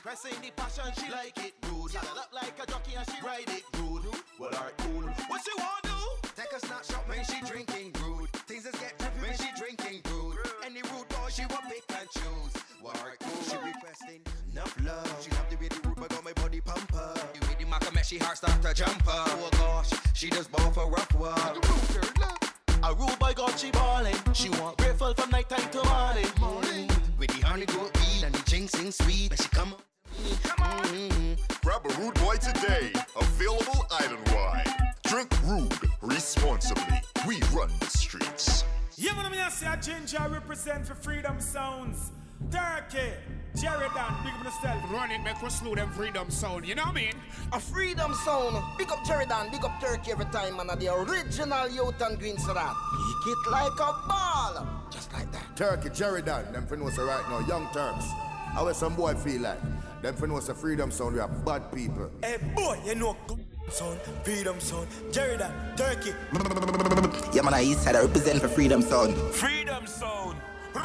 Pressing the passion, she like it rude. Saddle up like a jockey and she ride it rude. Well, alright, cool. What she want do? Take a snapshot when she drinking rude. Things just get trippy when she drinking rude. Any rude boy she will pick and choose. Well, alright, cool. She requesting enough love. She love the way the rude boy got my body pump up. The way the maca make she heart start to jump up. Oh gosh, she just ball for rough work. A rude boy got she ballin'. She want grateful from night time to morning. With the honey go weed and the ginseng sweet. When she come up. Grab a Rude Boy today. Available island-wide. Drink Rude responsibly. We run the streets. Yeah, man, I say a ginger represent for Freedom Sounds. Turkey, Jerry Dan, big up yourself. Run it, make us slew them Freedom Sound, you know what I mean? A Freedom Sound, big up Jerry Dan, big up Turkey every time, man. The original youth and green so that. Kick it like a ball, just like that. Turkey, Jerry Dan, them for know so right now, young Turks. How some boy feel like? Them for know so Freedom Sound, we are bad people. Hey boy, you know Sound, Freedom Sound, Jerry Dan, Turkey. Yeah, man, I east side, I represent for Freedom Sound. Freedom Sound.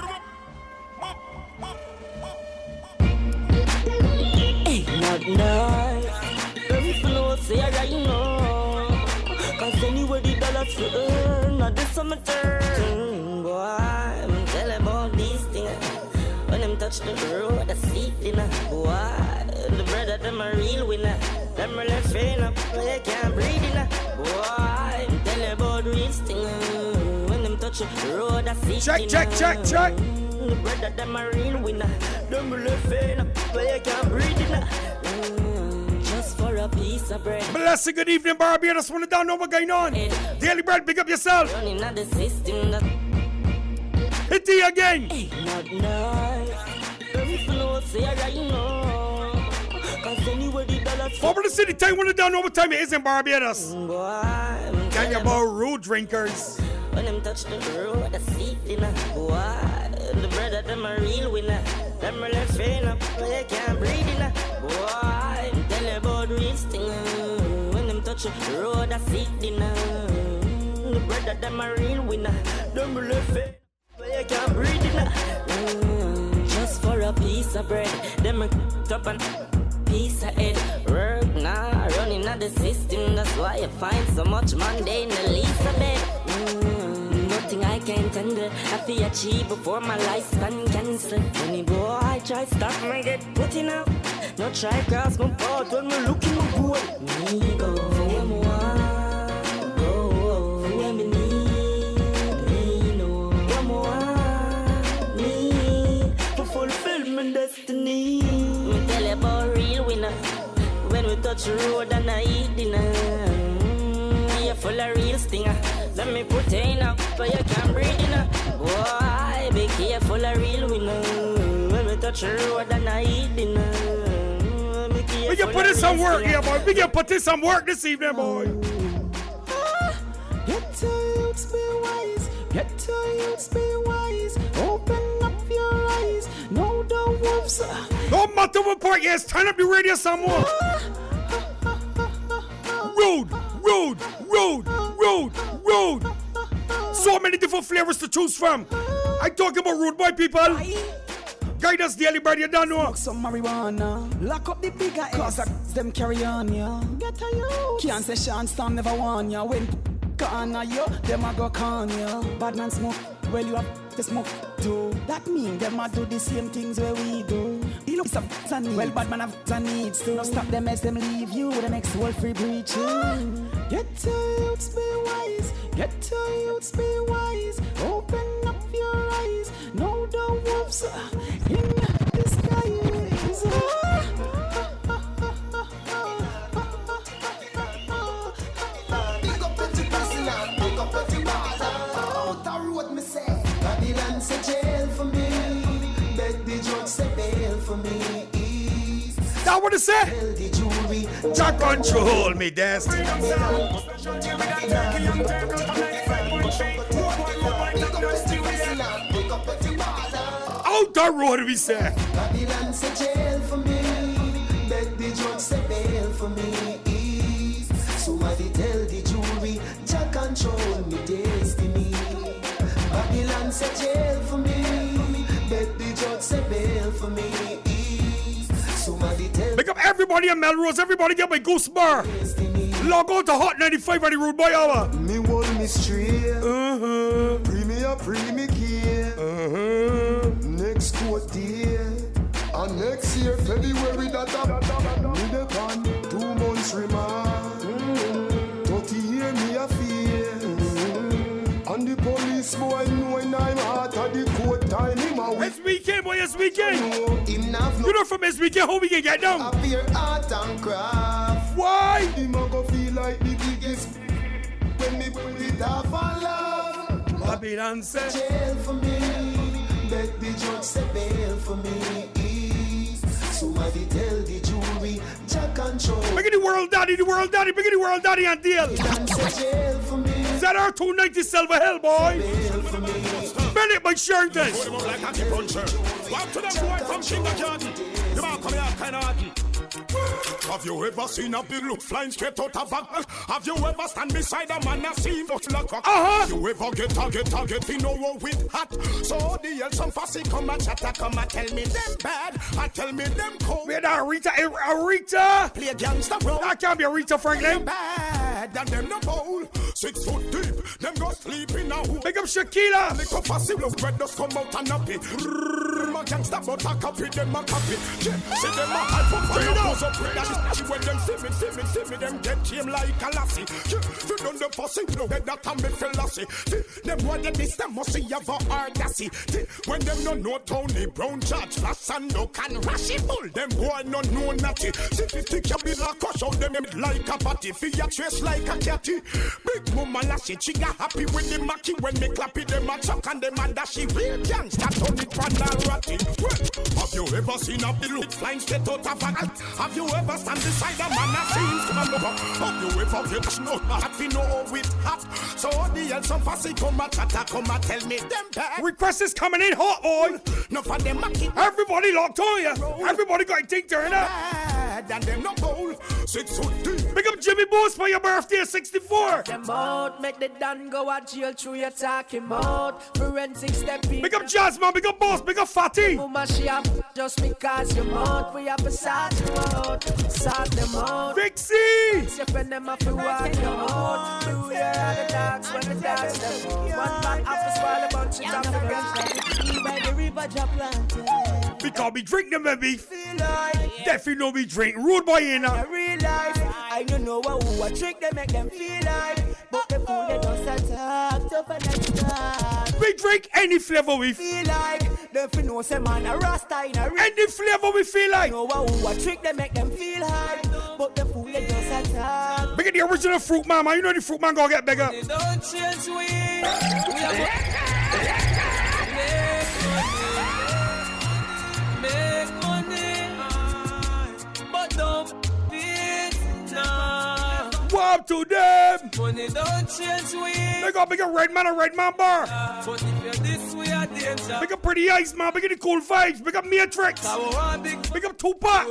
Hey, not nice. Every flow say I got you know. Cause anyway the dollars to earn, not this summer turn. Boy, I'm telling about these things. When them touch the road, I see dinner. Boy, the brother, them a real winner. Them really fain up, they can't breathe in. Boy, I'm telling about these things. When them touch the road, I see dinner. Check. The brother, them a real winner. Them really fain up, they can't breathe in. Just for a piece of bread. Blessed good evening, Barbados. Wanna down know what going on? Daily Bread, pick up yourself. Running out the system that hit you again. hey, not nice. Every flow say I got you know. Cause anyway the dollars Over the city time, wanna down know what time it is in Barbados. boy, Can you about rude drinkers? when them touch the road, I see dinner. Boy, the brother, them a real winner. Them really fain up, they can't breathe in. Boy, tell you about real thing. When them touch the road, I see dinner. The brother, them a real winner. Them really fain up, they can't breathe in. Just for a piece of bread, them a top and piece of head. Work now, running out the system. That's why you find so much Monday in the least of bed. Nothing I can't handle. I feel achieve before my lifespan cancel. Any boy I try stop me get putting out. No try cross my path when me looking my goal. Me go for where me want. Go for where me need. Me know where me want. Me to fulfill my destiny. Me tell you about real winner. When we touch the road and I eat dinner. You're full of real stinger. Let me put in up, but you can't breathe in. Boy, be careful of real winner. When we touch the road and I eat dinner. We can put in some work here, boy. We can put in some work this evening, boy. Get to youths, be wise. Get to youths, be wise. Open up your eyes. Know the wolves. No matter what part, yes, turn up your radio some more. Rude. So many different flavors to choose from. I talk about rude boy people. Guidance Daily Bread, you don't know. Smoke some marijuana. Lock up the bigger cause them carry on, yeah. Get a youth. Can't say Sean Storm never won, yeah. When corner you, them a go con, yeah. Bad man smoke, well you have to smoke too. That mean them a do the same things where we do. He looks up and needs. Well bad man have the needs to. No stop them as them leave you with the next world free breach. Get to youths, be wise. Get to youths, be wise. Open up your eyes. Know the wolves in disguise. Big up Petit President, big up Petit Baller. Out the road, me say. Babylon say jail for me. Beg the judge say bail for me. That what it say? Tell the jury. Jack control me destiny. Out the road we say. Babylon say jail for me. Beg the judge say bail for me. Somebody tell the jury, Jack control me destiny. Babylon say jail for me. Beg the judge say bail for me. Somebody Everybody in Melrose, everybody get my goose bar. Log on to Hot 95 on the Rude Boy Hour. Me hold me straight. Free me care. Next court date. And next year, February, that me the pan. 2 months remand. 30 year me a fear. And the police boy knowing I'm hot at the court time. Him a SBK boy, SBK. Him nav no. You know from SBK how we can get down. Appear art and craft. Why? Him a go feel like the biggest when me put it off and laugh. Babylon said jail for me. Beg the judge say bail for me. Somebody tell the jury Jack control. Big in the world daddy, big in the world daddy and deal. Jail for me. Is that our 290 Silver Hill boy? Bail for me. Bennett by Sherrington. Like a puncher. Walk to them boy from kindergarten. You might come here kind of harden. Have you ever seen a big look flying straight out of back? Have you ever stand beside a man and see him but like a Have you ever get you know what with hat? So the hell some fussy come and chatter, come and tell me them bad, and tell me them cold. Wait, Rita, Rita. Play gangster bro. That can't be a Rita Franklin. Bad, and them no bowl. 6 foot deep, them go sleep in a hole. Big up Shakila. Make up fussy look red dust come out and nappy. My gangster but a copy, them a copy. See them a hide for fire. When them see me, them get him like a lassie. You done the fussy, no head that a me philosophy. Them want get this, them must see you for audacy. When them no know Tony Brown, George Flash and no can rush it. Bull them boy no know natty. See 50 can be like crush out them like a patty. Fia trace like a catty. Big mama lassie, she got happy with the Mackie. When me clap it, them a chuck and them and dash it. Real gangsta turn it one and ratty. Have you ever seen a bill flying straight out of a Have you ever stand beside a man that seems to come over? Have you ever get snow hat we know with hat? So the hell some fussy come and chatter, come and tell me them bad. Request is coming in hot, boy. No for them Mackie. Everybody locked on ya. Everybody got to take turn up. Bad and them no bowl. 6 foot deep. Big up Jimmy Boost for your birthday, 64. Them out, make the done go a jail through your talking mouth. Forensic stepping. Big up Jasmine, big up Boss, big up Fatty. Mama she up just because you mouth. We have to sort you out, sort them out. Vixie. You friend them up to walk you out. Through your other dogs when the dogs them out. One man have to swallow a bunch of them. By the river just planted. Because we drink them, baby. Feel like definitely know we drink. Rude boy in a real life. I don't know who a trick they make them feel like. But the fool they just attack. Tough and attack. We drink any flavor we feel like. They feel no say man a rasta in a real. Any flavor we feel like. Know who a trick they make them feel high. But the fool they just attack. Bigger the original fruit man. You know the fruit man gonna get bigger. They don't change we make money, but don't beat now. What to them? Money don't change we. They got bigger red man bar. But if you're this way, a danger. Big up Pretty Ice man, big up the Cool Vibes, big up Matrix. Big up Tupac.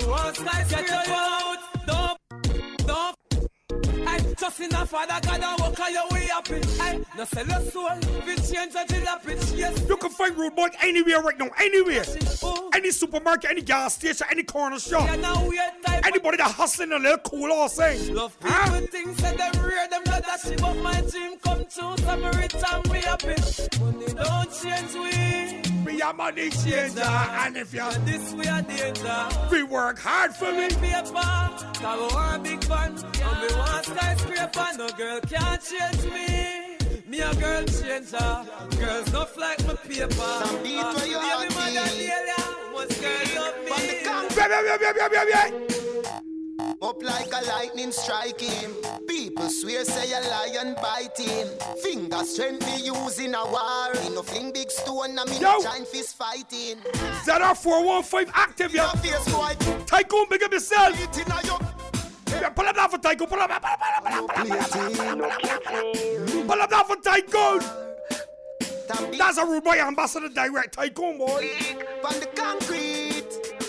Don't. I just in a father God and walk on your way up in. I no sell your soul, we change until the pitch, yes. You can find Rude Boy anywhere right now, anywhere. Any supermarket, any gas station, any corner shop. Anybody that hustling a little cool or saying. Love people things that them rear them blood that she but my dream come true. Some rich and we happy. Money don't change we. We are money changer. And if you're this we are danger. We work hard for me. Paper, cause we are big fun. And we want skyscraper, no girl can't change me. Me a girl changer. Girls not like my paper. Some beat where you are most girls love me. Up like a lightning striking. People swear say a lion biting. Finger strength me using a war. Me no fling big stone and me no giant fist fighting. ZR415 active ya. Tycoon big up yourself. Pull up that for Tycoon. Pull up that for Tycoon. That's a Rude Boy ambassador direct. Tycoon boy. From the concrete.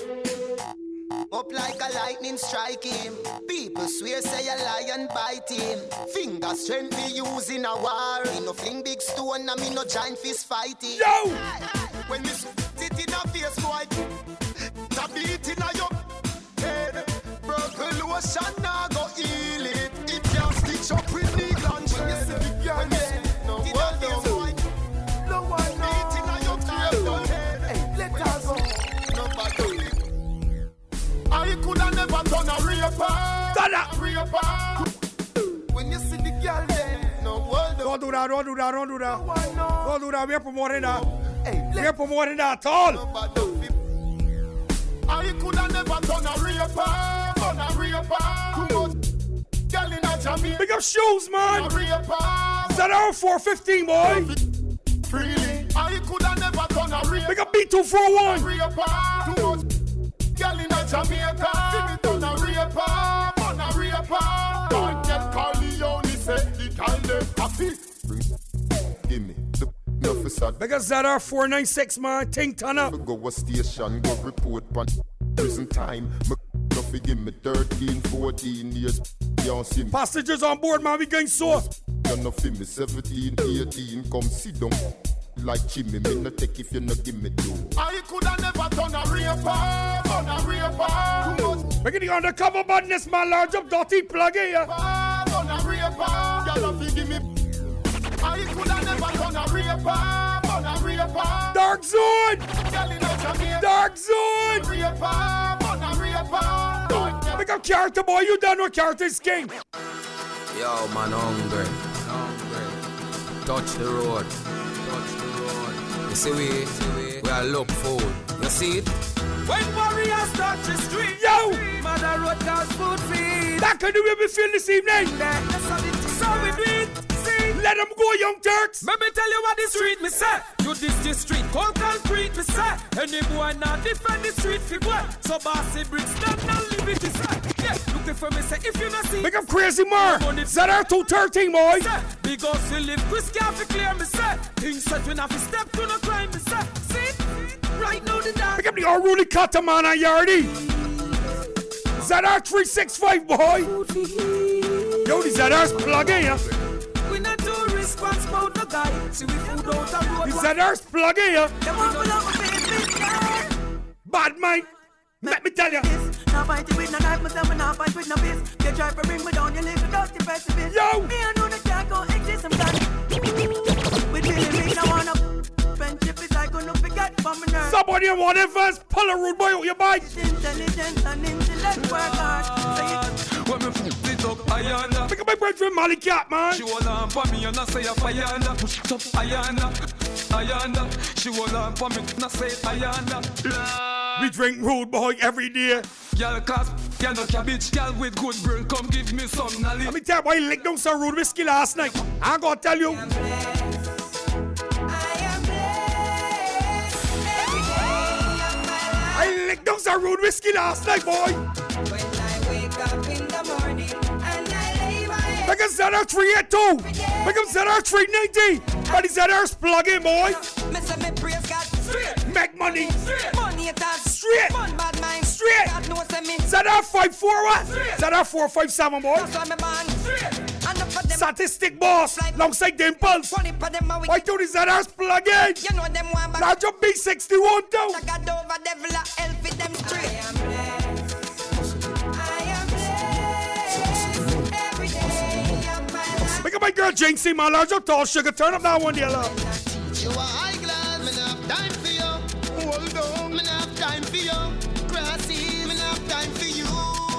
Up like a lightning striking. People swear say a lion biting. Finger strength me using a war. Me no fling big stone and me no giant fist fighting. Yo! When me sit in a face boy, the beat in a your head. Broke lotion now go heal it. It can't stitch up with needle and thread. When you see the girl, no one knows. No one knows. Eating on your grave, hey, let her go. Nobody. I could have never done a raper. When you see the girl there, no one knows. Don't do that. No one knows. Don't do that. We're promoting that. Hey, we're promoting that at all. I could have never done a raper. Girl in a Jamaica. Big up shoes, man. Is that our 415, boy? Freely. I could have never done a raper. Big up B241. Girl in a Jamaica. Done a raper. Don't get Corleone, say the kind of happy. Give me the officer. Big up ZR 496, man. Ting ton up. Go a station, go report on prison time. Give me 13, 14 years. Passengers on board, man. We going so. You're not for me 17, 18. Come sit down. Like Jimmy, me no take if you no give me two. I could have never done a raper. We're getting undercover badness, man. Large up, dirty plug here. Done a raper. Y'all give me. I could have never done a raper. Dark zone. Dark zone. Make up character, boy. You don't know character is king. Yo, man, hungry. Touch the road. You see we are look food. You see it? When warriors touch the street, yo, Mother Road cause food feed. That can do me feel this evening. So we do it. See? Let them go, young Turks. Let me tell you what the street me say. You this street, cold concrete me say. Any boy not defend the street for boy. So bossy bricks stand and leave it is yeah, looking for me say if you not see. Make up Crazy Mar. ZR 213, boy. Big us will live, Chris can't clear me say. Things set when I step to no crime me say. See? Right now the dance. Pick up the unruly cutter, man, and Yardy. ZR 365, boy. Yo, the ZR's plugging, yeah. We not do response about the guy. See we food out the road. The ZR's plugging, yeah. Bad mind. Let me tell you. Now fight with no knife, myself, and now fight with no fist. They try to bring me down, you live without the precipice. Yo! Me, I know that can't go exist, I'm done. With me, I wanna. Friendship is like gonna forget from my nerve. Somebody in one advance, pull a rude boy out your bike. Intelligent and intellect work hard. When me it up, Ayana. Pick up my brethren, Molly Cat, man. She wanna on for me and I say Ayana. Push it up, Ayana. She wanna on for me and I say Ayana. We drink rude boy every day. Girl class, girl no cabbage, girl with good brain, come give me some knowledge. Let me tell you why you licked down some rude whiskey last night. I ain't gonna tell you. I licked down some rude whiskey last night, boy. When I wake up in the morning and I lay my head. Make him ZR 382. Make him ZR 390. But he's ZR's plug-in, boy. Make money. Straight. Straight. ZR 54 what? ZR 457, boy. Statistic boss. Alongside the Impulse. Why do the ZR's plug-in? Now jump B61 down. Make up my girl Jinxie, man. Large up tall sugar. Turn up that one, dear love. You are high glad, me have time for you. Hold on, me have time for you. Grassy, me have time for you.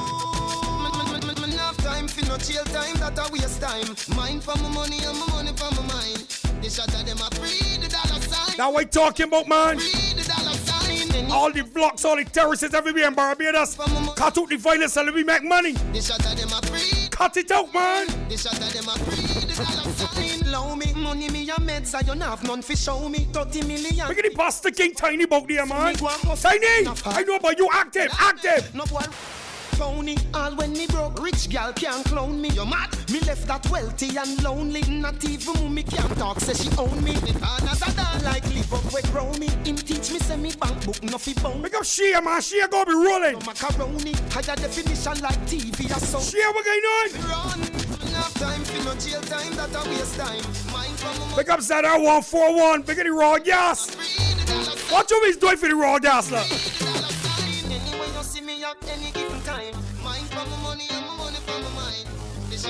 Me have time for no chill time, that a waste time. Mine for my money and my money for my mind. The shot of them a free the dollar sign. Now what you talking about, man? Free the dollar sign. All the blocks, all the terrorists everywhere in Barbados. Cut out the violence and we make money. The shot of them a free. Cut it out, man. The shot of them a free the dollar sign. Allow me money, me a meds, I don't have none for show me 30 million. Look at the Pastor King Tiny about there, man. Tiny, I know about you, active. No boy. Phony, all when me broke, rich gal can't clone me. You mad? Me left that wealthy and lonely. Not even mommy can't talk, say she own me. The partners are done like live up with grow me. Him teach me say me bank book no fi bone. Make up Shea, man. Shea gonna be rolling. No macaroni, higher definition like TV or so. Shea, what going on? Run, enough time for no jail time, that a waste time. Mine from my Pick up ZR 141. Pick up the raw gas. What you mean doing for the raw gas, look? Anyway, you see me at any given time. Mine from my money.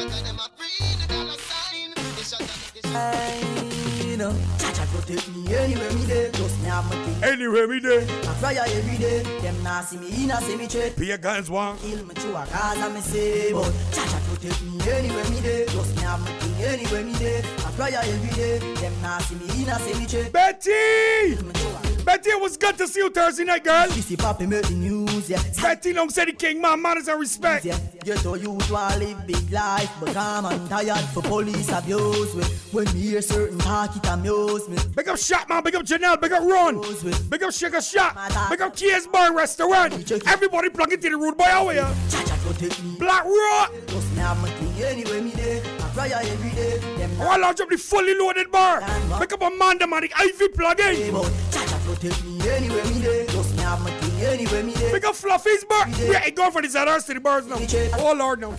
I know Chacha protect me anywhere me there. Just me have my thing. Anywhere me there. I cry every day. Them nah see me in a cemetery. Be a guns one. Kill me through a cause and me say, but Chacha protect me anywhere me there. Just me have my thing anywhere me there. I cry every day. Them nah see me in a cemetery. Betty! Betty, it was good to see you Thursday night, girl. You see Papi make the news, yeah. Betty long said the king, man, manners and respect. Yeah. You told you to live big life, but I'm tired for police abuse. When me hear certain talk, it amuse me. Big up Shot, man, big up Janelle, big up Ron. Big up Sugar Shot, big up Kia's Bar Restaurant. Everybody plug into the Rude Boy Hour, yeah. Chacha protect me. Black Rock. Just me have my thing anywhere me there. I cry every day. I want to launch up the fully loaded bar. Pick up Amanda, man, the Ivy plug in. Chacha protect me anywhere me there. Just me have my thing anywhere me there. Pick up Fluffy's bar. Yeah, ain't going for the ZRs to the bars now. Oh, Lord, no.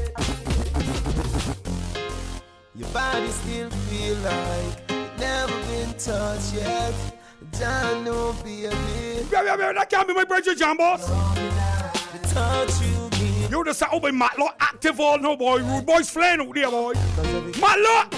Your body still feel like it never been touched yet. Don't know, baby. Yeah, that can't be my brother, John Boss. The touch you give. You just say, oh, boy, Matlock active all no, boy. Rude boys flying out there, boy. Matlock!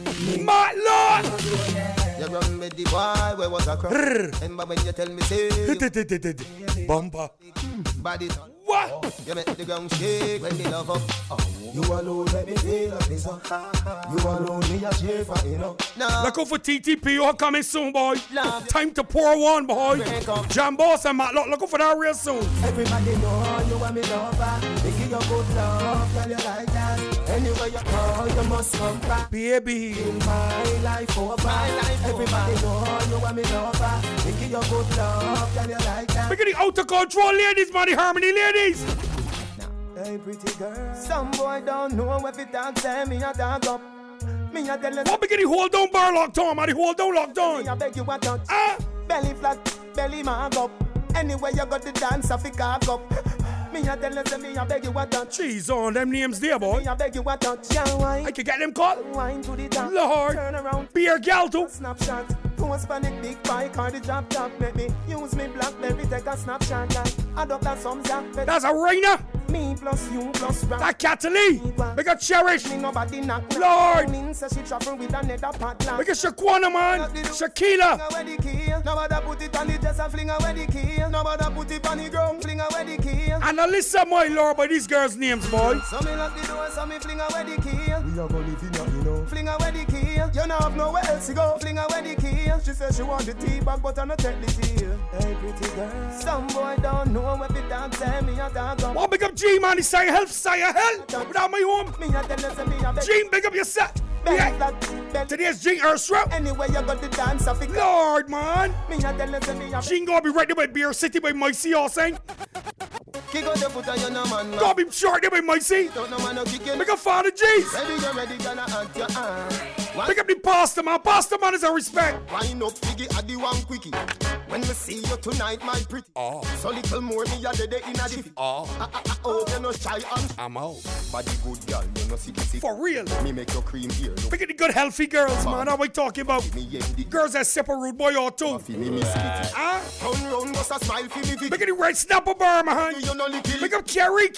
You run with the boy, where was I crying? Remember when you tell me, say, Bumper. Body. What? You make the ground shake when they love up. You alone let me feel like this. You alone me a cheer for Look out for TTP, you're coming soon, boy. Time to pour one, boy. John Boss and Matlock, look out for that real soon. Everybody know you want me lover. They give you good love, tell you like that. Anywhere you go, you must come back. Baby. In my life over. Everybody know you want me lover. They give you good love, tell you like that. Look at the out of control ladies, man, the harmony ladies. Hey, pretty girl. Some boy don't know if it talk, say me a dog up. Me a tell them. What begin the hold down bar locked on, man? The hold down locked on. Me a beg you a touch. Belly flat, belly mag up. Anywhere you got the dance, I pick up. Me a tell them, me a beg you a touch. Jeez, on them names there, boy. Me a beg you a touch. Yeah, wine. I can get them caught. Wine to the top. Lord. Turn around. Beer gal too. Snapshot. Who was panic big bike or the drop top? Make me use me Blackberry, take a snapshot. Add up that sums, yeah. That's a Rainer. Me plus you plus round. That Cataly. We got Cherish. Nobody knock. Lord. So she travel with another partner. We got Shaquana, man. Shakila. Nobody put it on the dress and fling away the key. Nobody put it on the ground, fling away the key. And Alyssa, my lord, by these girls' names, boy. So me lock the door, so me fling away the key. We are gonna live in your, you know. Fling away the key. You know have nowhere else to go. Fling away the key. She said she want the tea bag, but I not take the tea. Hey, pretty girl. Some boy don't know what the dog say. Me a dog up. Well, big up G, man. He's saying help, without my home. Me a tell you, me a beg. G, big up your set. Yeah. Today's G Earthstrap. Anyway, you got the dance of it. Lord, man. Me a tell you, me a beg. G gonna be right there by Beer City by Micey, all saying. Kick out the foot on your no man. Gonna be short there by Micey. Don't no man no kick it. Big up Father G's. Ready, gonna add your arm. Pick up the pastor, man. Pastor, man, is a respect. Wine up, Piggy, at the one quickie. When we see you tonight, my pretty. So little more, me a dead in a jiffy. Oh, you no shy and I'm out. Body good girl, you no see. For real. Me make your cream here. Pick up the good, healthy girls, man. How we talking about? Girls that separate Rude Boy or two. Turn round, must a smile for me. Pick up the red snapper bar, man. Pick up Kerry.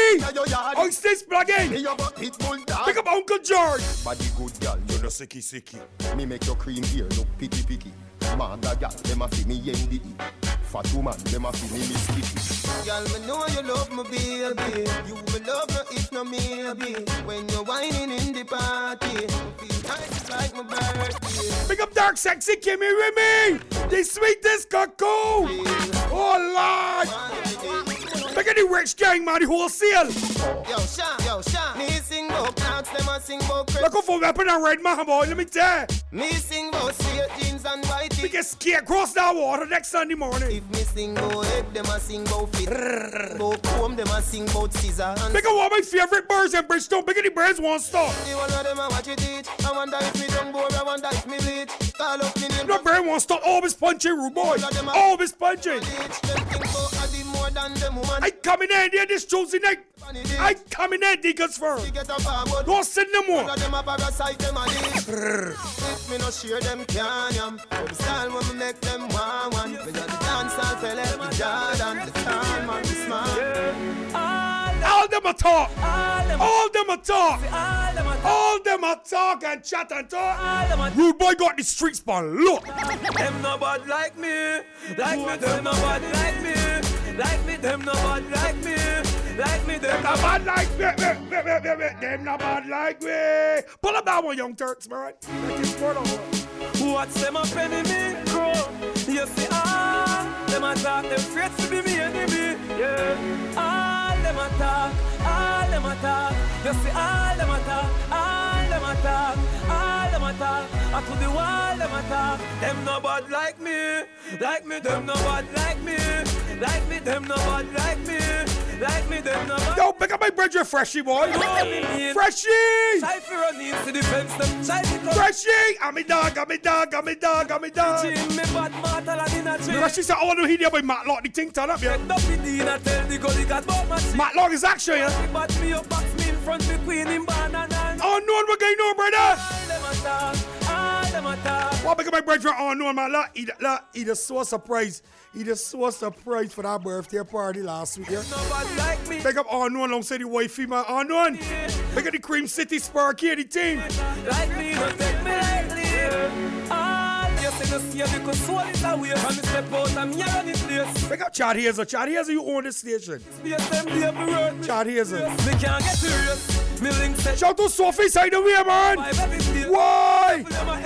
Oysters plug-in. Pick up Uncle George. Body good girl, you no sicky. Me make your cream here, look picky. Mother girl, them a fi me MDE. Fat woman, them a fi me Miss Kitty. Girl, me know you love me, baby. You will love me if no maybe. When you're whining in the party, feel nice like my birthday. Pick up Dark Sexy Kimmy with me. The sweetest cuckoo. Oh Lord. Look at the rich gang, man, the wholesale. Yo, Sean. Me sing about clowns, them a sing about Look out for weapon and red man, boy, let me tell you. Me sing about straight jeans and white tee. We get scared across that water next Sunday morning. If me sing about head, them a sing about feet. About comb, them a sing about scissor. Pick up one of my favorite birds in Bridgestone. Pick up the birds one stop. The one of them a watch it eat. I wonder if me don't bore, I wonder if me bleach. Call up me name. No bird one stop, always punching, rude boy. Always punching. I come in there this Tuesday night. I come in there diggers first. Don't send them more. If me no share them can yam. The style when me make them one. We got the dance all fella, the Jordan, the time and the smile. All them a talk. All them a talk. All them a talk. All them a talk and chat and talk. Rude boy got the streets span. Look. Them no bad like me. Like me, them no bad like me. Like me, them no bad like me. Like me, them no bad like me. Them no bad like me. Pull up that one, Young Turks, man. What's them up enemy? You see, them a talk, them afraid to be me enemy. Yeah. All them a talk, all them a talk. You see, all them a talk, all them a talk, all them a talk. I to the wall, them a talk. Them no bad like me, them no bad like me. Like me, them no bad like me. Like me, them no bad. Yo, pick up my brethren, Freshie boy. Freshie! Freshie! I'm a dog. Freshie said, I want to hear you by Matlock. The thing turn up, yeah. Matlock is action, yeah. Oh, no one will get no, brother. Well, pick up my brethren. Oh, no, Matlock. He just so surprised. He just so surprised for that birthday party last week, yeah? Pick up Unknown alongside the wifey, man. Unknown. Pick up the Cream City Sparky, the team. Like me, don't take me lightly. Pick up Chad Hazer. Chad Hazer, you own this station. Chad Hazer. Shout to Sophie side of the way, man. Why?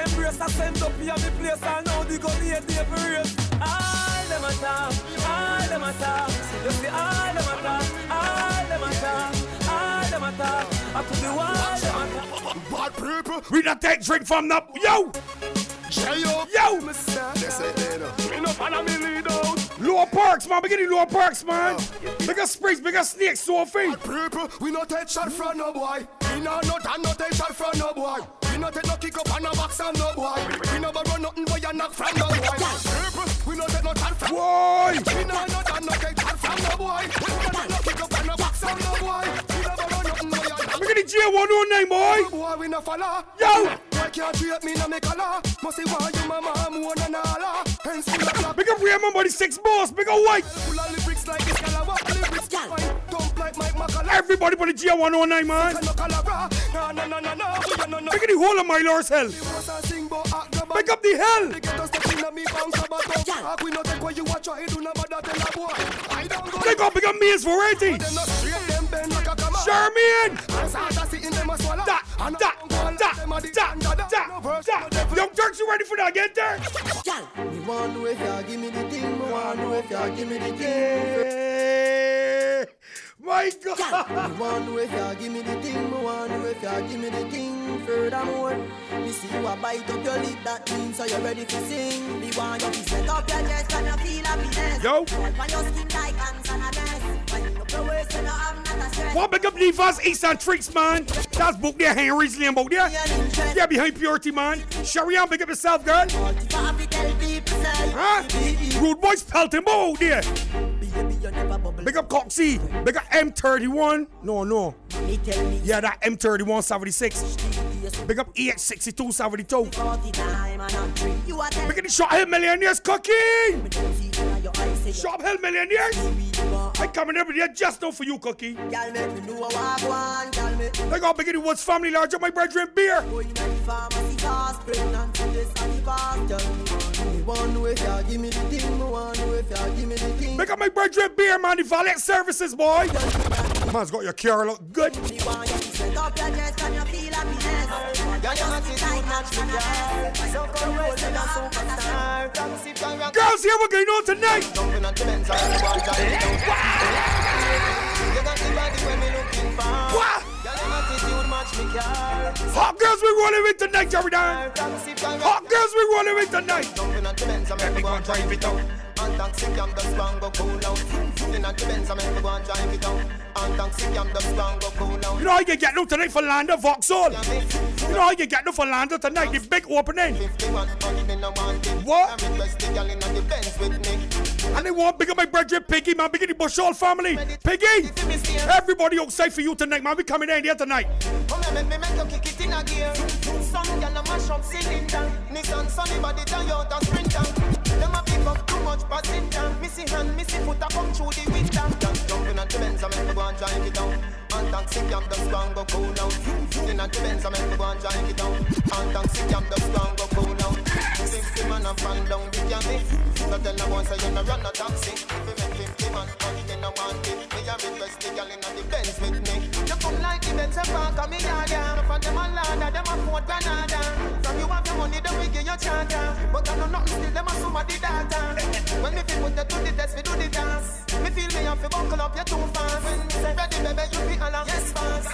All them attack, all them attack. You see all them attack, all them attack, all them attack. I put the wall, them attack. Bad people. We not take drink from the yo. Yo. Lower Parks, man. We getting Lower Parks, man. Bigger Springs, bigger Snakes, Sophie. Bad people. We not take shot from no boy. We not take shot from no boy. We not take no kick up on no box on no boy. We never run nothing boy and knock from no boy. We not take no shot from. Why? We not take shot from no boy. We never no kick up on no box on no boy. We never run nothing boy and knock. Look at the J109 boy. Boy, we no follow. Yo. Why can't treat me no make a law? Must see why you mama more than all. Hence we not. Big up remember the 6 boss. Big up white. Full of lyrics like this girl. What lyrics? Don't like Mike Macala. Everybody but the J109 man. No. Pick up the whole of my Lord's hell. Pick up the hell. Pick up Meals for 80. Charmaine. Young Turks, you ready for that? Get there. Me want to if you give me the thing. Me want to if you give me the thing. My God. Me want to if you give me the thing. Me want to if you give me the thing. Furthermore, me see you a bite up your lip. That means so you're ready to sing. Me want you to set up your chest and you feel happiness. Yo. When your skin like ants and a nest. When you up your waist and you have not a stress. One big up Levi's Eastern Tricks, man. That's book there, Henry's Liam book there. Yeah, behind Purity, man. Sharian, big up yourself, girl. Huh? Rude boys pelting out there. Big up Coxie. Big up M31. No. Yeah, that M31 76. Big up EX62 72. Big up the Shop Hill Millionaires, Cookie. Shop Hill Millionaires. I coming every day just know for you, Cookie. They got big in the Woods family, large up my brethren beer. Make up my brethren beer, man. The valet services, boy. Man's got your car look good. Girls, here we're going on tonight. What? Hot girls, we rolling with tonight, Jerry Dan. Hot girls, we rolling with tonight. Everyone drive it out. You know how you get no tonight for Lando Vauxhall? You know how you get no for Lando tonight? The big opening. What? And they want big up my brethren Piggy, man. Big up the Bushall family. Piggy! Everybody outside for you tonight, man. We coming in here tonight. Pick up too much passing down. Missy hand, missy foot, I come through the window. Jumping at the Benz, I make me go and drive it down. And taxi cab, the strong go cool down. Then at the Benz, I make me go and drive it down. And taxi cab, the strong go cool down. 60 man a fan down the candy. So tell the boy say you no run a taxi. If you make 50 man, money you no want it. Me a request the girl inna the Benz with me. You come like the Benz and park a me yard. Enough of them a ladder, them a Fort Granada. From you have your money, then we give you charter. But I know nothing still, them a somebody data. When me feel put you to the test, we do the dance. Me feel me have to buckle up, you too fast. When me say ready, baby, you be along. Yes, fast.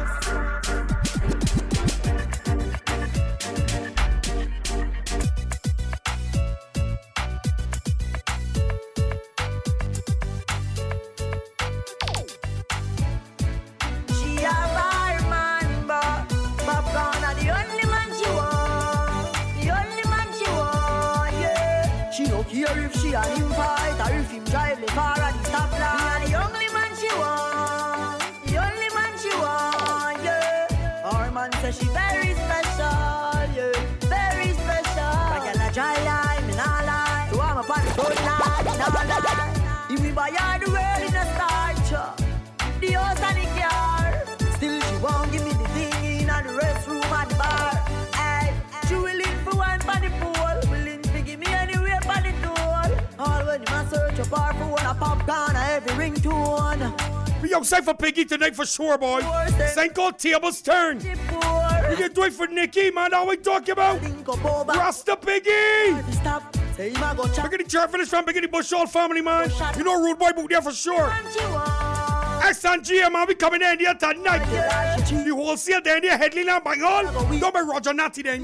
Here if she and him fight, or if him drive the car at the stoplight. Me and the only man she want, the only man she want, yeah. Our man says she very special, yeah, very special. Like a dry line, me nah lie. So I'm up on the good line, me nah lie. If we buy her the world in a starch, the house and the car. Still she won't give me the thing in the restroom at the bar. Hey, she willing for one for the pool, willing to give me anywhere for the door. All when you must search a bar for one a popcorn or every ringtone. We outside for Piggy tonight for sure, boy. St. called Table's turn. We can do it for Nicky, man. All we talk about. Rasta Piggy. Stop. Say him a go chop. Big the chair finish from Big the Bush all family, man. You know Rude Boy book there for sure. X and G, man, we coming in here tonight. The wholesale there in here, headline and bang on. Don't be Roger Natty then.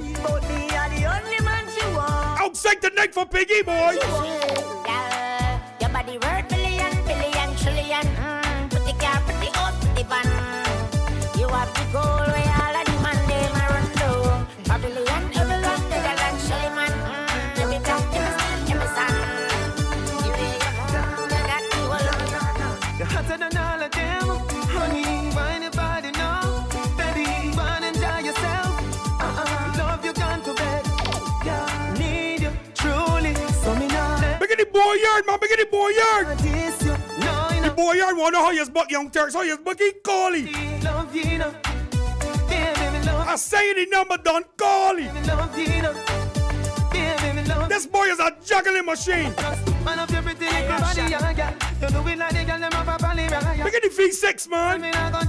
Outside tonight for Piggy, boy. Your body worth billion, billion, trillion. Put the car, put the out, put the van. You have the goal where all of the man they ma run low. A billion, everyone, the girl and Shelly man. Let me talk, give me son. You got the whole. You're hotter than all of them, honey. Why anybody know? Baby, go and enjoy yourself. Love you gone to bed. Yeah, need you truly. So me now. Big the boy yard, man. Big the boy yard. The boy yard want to highest buck young Turks, highest bucky Collie. Love you know. I say the number done Collie. This boy is a juggling machine. Man up everything in your body, yeah, yeah. You do it like the girl, them up a valley, yeah. Big the V6, man.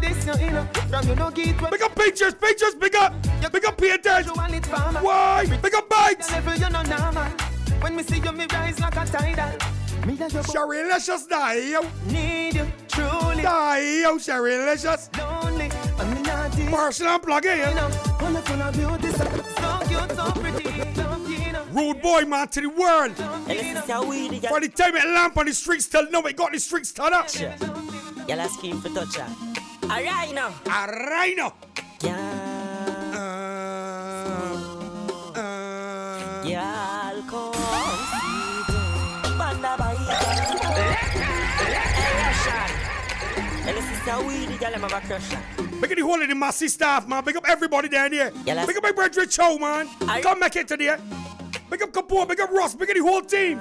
Big up pictures, big up painters. Why? Big up bikes. When me see you, me rise like a tidal. Sherry Licious die. Need you truly. Die, Sherry Licious. Lonely, and me not deep. Marshall and plug in. Full of beauty, so cute, so pretty. Rude boy, man, to the world. For the time it lamp on the streets till now, we got the streets turned up. Y'all scheme for touch her. Alright now. Alright now. Y'all come Banda Bahia. Hey, sister, we the girl have a crush. Big up the whole of the massive staff, man. Big up everybody down there. Big up my brother Chow, man. Come back here today. Big up Kapoor, big up Ross, big up the whole team.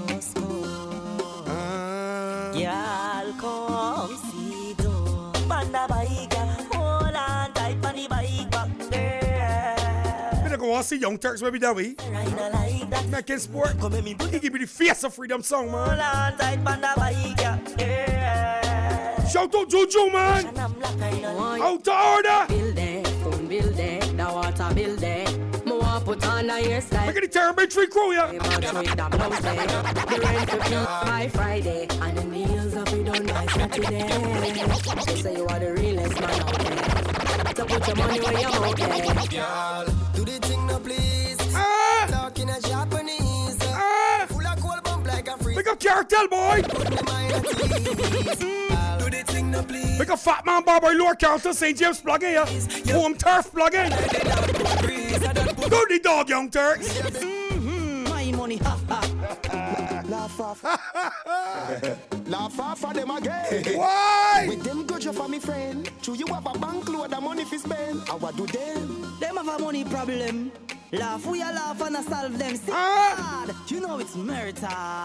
Y'all come see do Banda Bahia. Hold on tight on the bike back there. Better go and see Young Turks where we down we. Making sport. He give me the face of freedom song, man. Hold on tight Banda Bahia. Shout out Juju, man. Out to order. Build it, phone build it, the water build it. Put on a hairstyle. Look at the Terrible Tree crew, yeah. The rent for peak by Friday, and the meals are we done by Saturday. They say you are the realest man out there. So put your money where your mouth is. Girl, do the thing now, please. Talking a Japanese. Full of cold bump like a free. Pick up Cartel, boy. Do the thing now, please. Pick up Fat Man Barber, Lord Cartel, St. James plug in, yeah. Home Turf plug in. Do the dog, Young Turks. My money, ha ha. Laugh off for them again. Why? With them good for me friend. True, you have a bank load of money for spend. How do them? Them have a money problem. Laugh, we a laugh and a solve them. God, you know it's marital.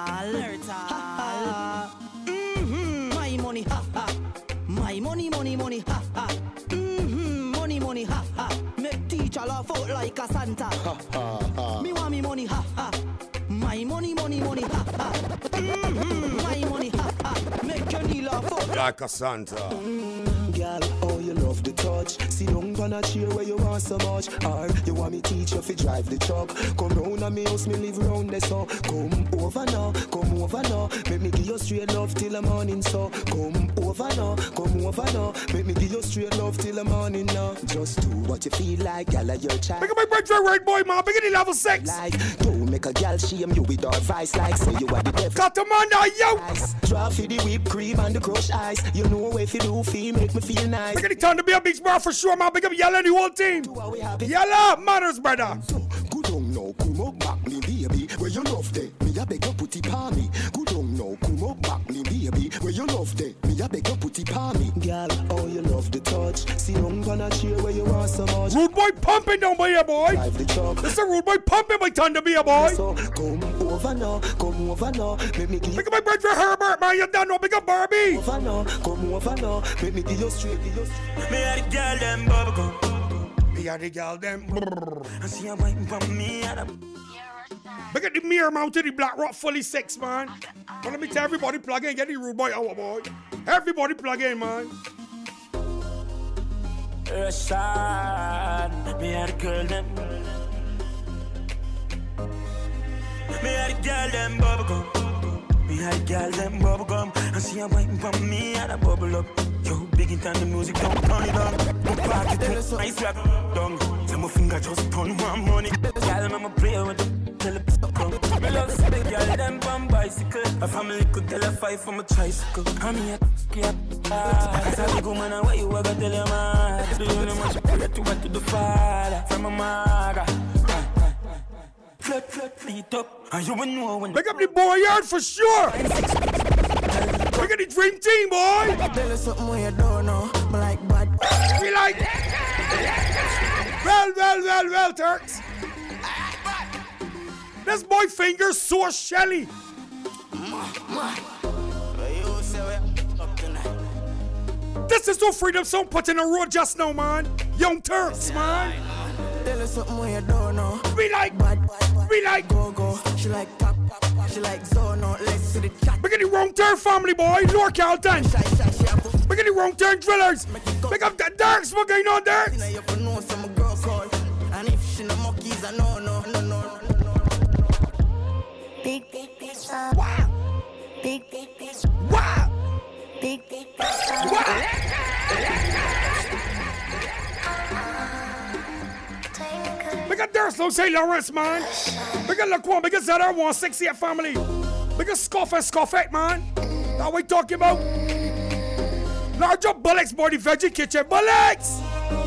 My money, ha ha. My money, ha ha. Money, ha ha. Make teacher laugh out like a Santa. Me want me money, ha ha. My money, ha ha. My money, ha ha. Make your knee laugh out like a Santa. Girl, oh you love the touch. See don't gonna cheer where you want so much. Or you want me teach you if you drive the truck. Come round and me house, me live round there so. Come over now. Make me give you straight love till the morning so. Come over now. Make me give you straight love till the morning now. Just do what you feel like, girl, your child. Make my break for right boy, man. Begin level 6. Like, don't make a girl shame you with our vice. Like, say you are the devil. Got the man now, yo. Drop for the whipped cream and the crushed ice. You know if you do feel, make me feel nice. Make it time to be a big bar for sure, man. Big up Yella and the whole team. Yella matters, brother. Good on now, come up back me, baby. Where you love day, me a beg you put it on me. Good on now, come up back me, baby. Where you love day, me a beg you put it on me. Girl, oh you love the touch. See I'm gonna cheer where you want so much. Rude boy pumping down by here, boy. Drive the truck. This is a rude boy pumping by time to be a boy. So come over now. Make me give. Make my bread for Herbert, man. You done no big up Barbie. Come over now. Make me give you straight. Me a the girl them bubblegum. Me a the girl them. I see a waiting for me and a. Look at the mirror mounted the Black Rock fully 6, man. But let me tell everybody plug in, get the rude boy our boy. Everybody plug in, man. Russian, me a the girl them. Me a the girl them bubblegum. Me a the girl them bubblegum. I see a waiting for me and a bubble up. Yo, big in time the music don't turn it on. Go park it, nice rap down. So my finger just turn one money. Girl, I'ma play with the telephone. Me love see the girl them on bicycle. A family could tell a fight from a tricycle. I'm here to cause I be good man and what you ever tell your man. Do you know much better to went to the father from a maga. Flip, it up. And you will know when. Pick up the boy yard for sure. Look at the dream team, boy. Tell us something where you don't know. But like bad. We like. Well, Turks. This boy fingers so shelly. This is no freedom song put in the road just now, man. Young Turks, man. Tell us something where you don't know. We like bad. We like go. She like pop. She like zone out. Let's see the chat. Look at the Wrong Turn family, boy. Lord Carlton. Look at the Wrong Turn drillers. Pick up the Darks. What going on, Darks? You know some girl call. And if she no monkeys, I no. Big piece up. Wow. Big piece. Wow. Big piece up. Wow. Big up Darks, don't say Lawrence, man. Big up Laquan, big up ZR168 family. Big up Scoffet, man. That's what we talking about. Large up bullocks, boy, the veggie kitchen. Bullocks!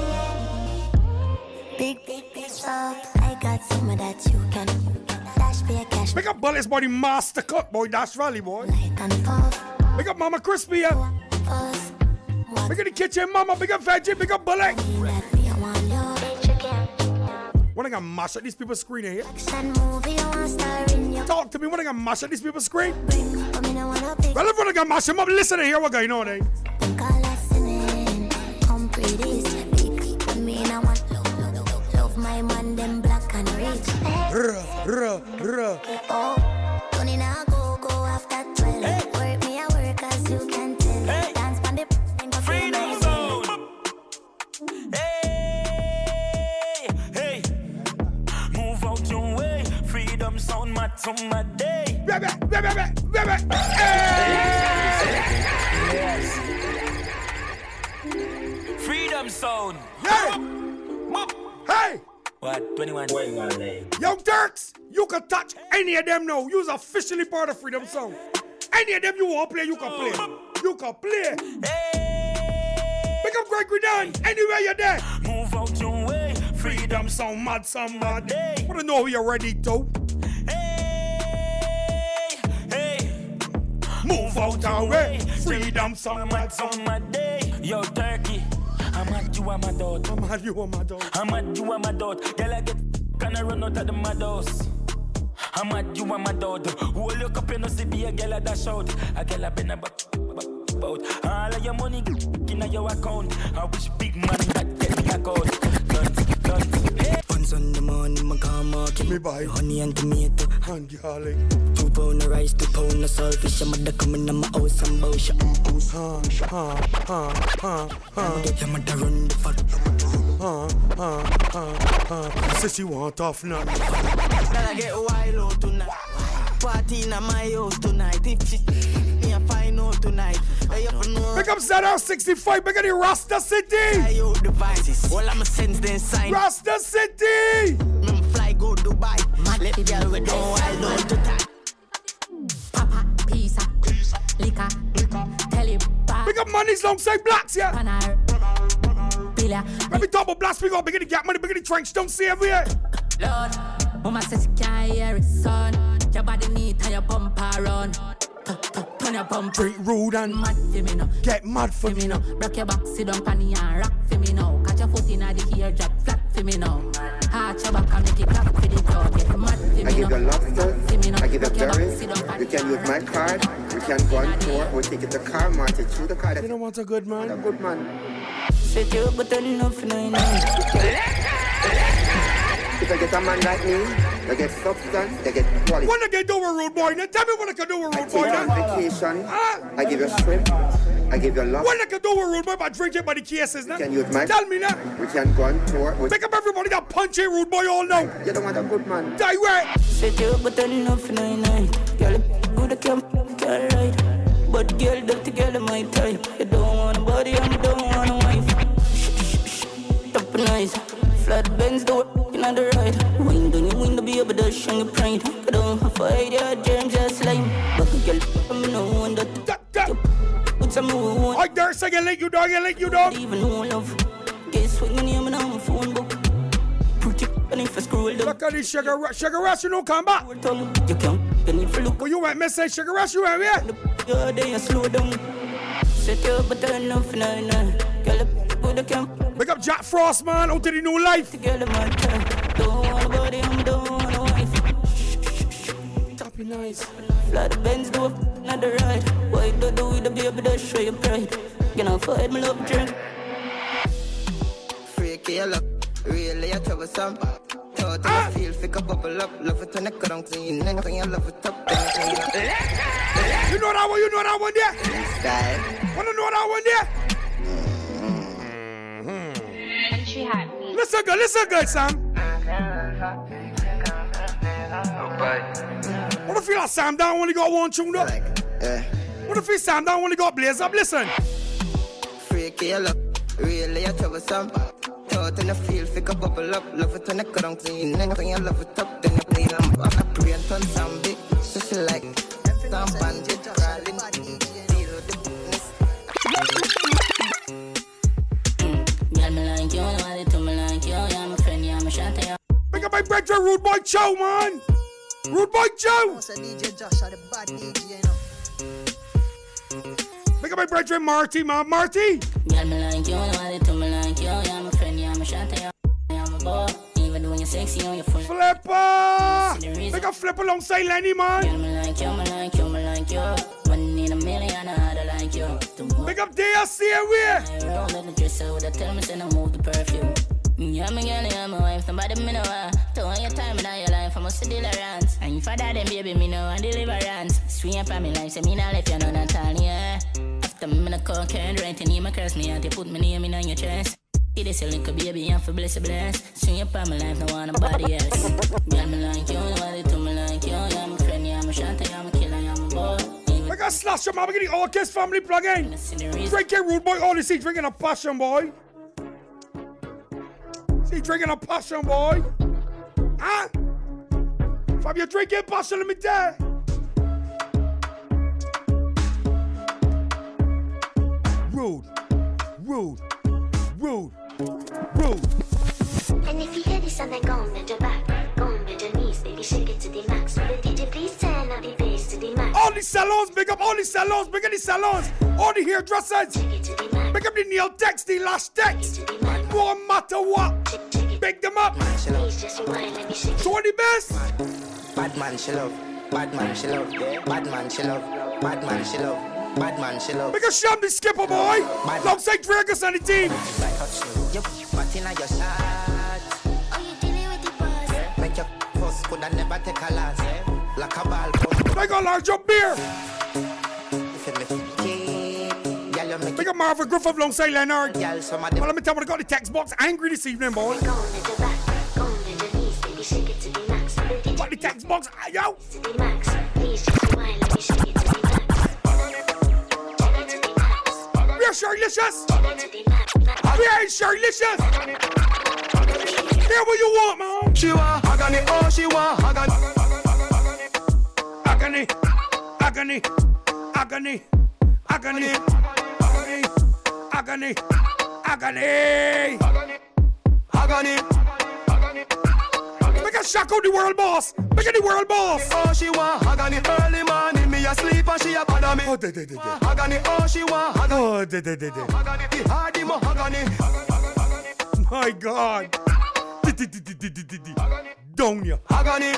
Big piece up. I got some of that you can. Dash be a cash. Big up bullocks, boy, the master cook, boy. Dash Rally, boy. Big up Mama Crispy, yeah. Big up the kitchen, Mama. Big up veggie, big up bullocks. When I got mash at these people's screen here. Talk to me when I got mash at these people's screen. Well, if I got mash them up, listen to hear what going on, eh? My man, them black and rich. Oh, Tony now go after 12. Hey. Work me a work as you can tell. Hey. Dance on the freedom zone. Hey, move out your way. Freedom sound mat on my day. Yes. Freedom sound. Yeah. Hey! What? 21. Young Turks, you can touch any of them now. You're officially part of Freedom Sound. Any of them you want to play, you can play. You can play. Hey. Pick up Gregory Dunn. Anywhere you're there. Move out your way. Freedom Sound, mad. I want to know who you're ready to. Hey. Move out our way. Freedom Sound, mad. On my day. Yo, Turkey. I'm at you, I'm a dot. I'm at you, I'm a dot. I'm at you, I'm a dot. Girl, I get can I run out of the mad house. I'm mad, you are my dog. Who look up and see be a girl at that shout. A girl a been about all of your money in your account. I wish big man that get me a code. Done. Once on the morning, my car market. Me buy honey and tomato. And garlic. 2 pound of rice, 2 pound of saltfish. I'm mother coming in my house and bush. Your mother run the fat. Says she want tough nut. Gotta get wild out tonight. Party in my house tonight. If she me a find out tonight. Pick up ZR 65. Pick up the Rasta City. Devices. All I'm a sense then sign. Rasta City. Fly go Dubai. Let the girl with no wild out to time. Papa pizza, liquor, tell him. Pick up money's alongside blacks, yeah. Let me double blast, we go big in the gap, money big in the trench, don't see every year. Lord, mama says she can't hear it, son. Your body neat and your bumper run. Turn your bumper. Drink rude and mad for me now. Get mad for me now. Rock your back, sit down panny and rock for me now. Catch your foot in the ear, drop flat for me now. Arch your back and make it clap for the crowd. Get mad for me now. I give you lobster, I give you berries. You can use my card. We can go on tour. We'll take it to car market through the card. You don't want a good man? A good man. Set you up, but enough now. If I get a man like me, they get substance, they get quality. What I can do with road boy? Now tell me what I can do with road boy. On vacation, I give you shrimp, I give you lobster. What I can do with road boy by drinking by the cases now? Can use my tell me now. We can go on tour. Pick up everybody that punch a rude boy all now. You don't want a good man. Direct. Set you up, but enough now. Girl, good camp, girl right. But girl, dirty girl in my type. You don't want a body, I don't want a wife. Top nice, flat bends the work on the right. Wind on your window, be able to show your pride. I don't have to hide your germs, just like but girl, I'm no one that. What's a move? I dare say I let you dog, I let you dog. Even no love. Guess what your name and I'm a phone book. Pretty, and if I scroll down. Look at this Sugar Rush, you don't come back. You can't, if you look. Well, you went missing Sugar Rush, you went where? Yeah, they are slow down. Set you up, but enough now. Girl, put the camp. Pick up Jack Frost, man, out to the new life. Together, man. Don't want a body, I don't want a wife. Top nice. Flat Benz do up, not the ride. Why do do with the baby that show your pride? You know, fight my love drink. Freaky, I love. Really, I troublesome. Thought I feel, pick up, bubble up. Love it when I cut on clean. Anything I love it up. You know that one, you know that one there? Style. Wanna know that one there? Listen good, Sam. What if you like Sam down when he got one tune up? What if you Sam down when he got blaze up? Listen. Freaky, I love. Really, I troublesome. Thought in the field, pick up, bubble up. Love it when I cut on clean. Anything I love it up, then I clean. I'm on a brain ton, some big. So she like. Stamp bandit, crawling. Pick up my brethren, Rude Boy Joe, man. Rude Boy Joe. Pick up my brethren, Marty, man. Marty. Flipper. Pick up Flipper alongside Lenny, man. Pick up DSC away. Yeah, my girl, yeah, my wife, somebody me know to all your time in all your life, I must deal around. And if I die, then baby, me know and deliverance. Swing up on me life, say me not left you none at all, yeah. After me, me no cocaine, right, and you my curse me, and they put me name in on your chest. It is a little baby, I'm for bless. Swing up on my life, no one nobody else. Girl, me like you, nobody to me like you. Yeah, my friend, yeah, my shot, yeah, my killer, yeah, my boy. I got slash your mama, get the Orchest family plug in. Drinking Rude Boy, all this, drinking a passion, boy. See, drinking a passion, boy. Huh? If you're drinking passion, let me tell you. Rude. And if you hear this and then go on the back, go on with your knees, baby, shake it to the max. So the DJ please turn up the bass to the max. All these salons, big up all these salons, big up these salons. All the hairdressers, big up the nail techs, the lash techs. No matter what, big them up. Show the best. Bad man she love. Bad man she love. Bad man she love. Bad man she love. Bad man she love. Make a shot the skipper boy. Alongside Dragus on the team. Yep, but in your shot. Oh, you dealing with the boss? Make your first could I never take a last. Like a ball. Make a large up beer. Make a Marvin Griffith alongside Leonard. Well, let me tell you, I got the text box angry this evening, boy. Go on to the back, go on to the knees, baby, shake it to the max. Got the text box, yo. To the max, please just rewind, let me shake it to the max. We are Sharlicious. We are Sharlicious. Hear what you want, man. She want agony, oh, she want agony. Agony, agony, agony, agony, agony, agony, agony. Make a shock out the world boss. Make it the world boss. Oh, she want agony early morning. Me asleep and she a bother me. Oh, agony, oh, she want agony. Oh, agony, the hardy mahogany. My God. Down ya. Agony.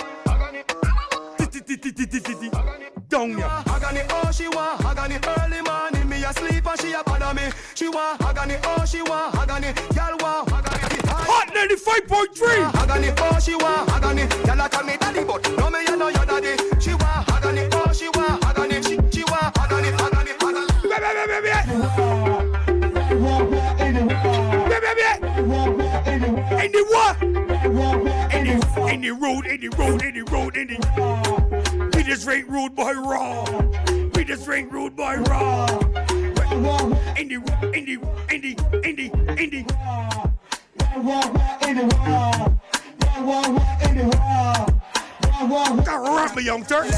Down ya. Agony, oh, she want agony early morning. Me asleep and she a bother me. She want agony, oh, she want agony. Y'all want agony. Hot 95.3. Agony, oh, she want agony. Y'all call me daddy, but no me, you know your daddy. She want agony, oh, she want agony. She want agony, agony, agony. In the what? In the road. We just rank rude boy raw. We just rank rude boy raw. In the. Got rock me, young Turk.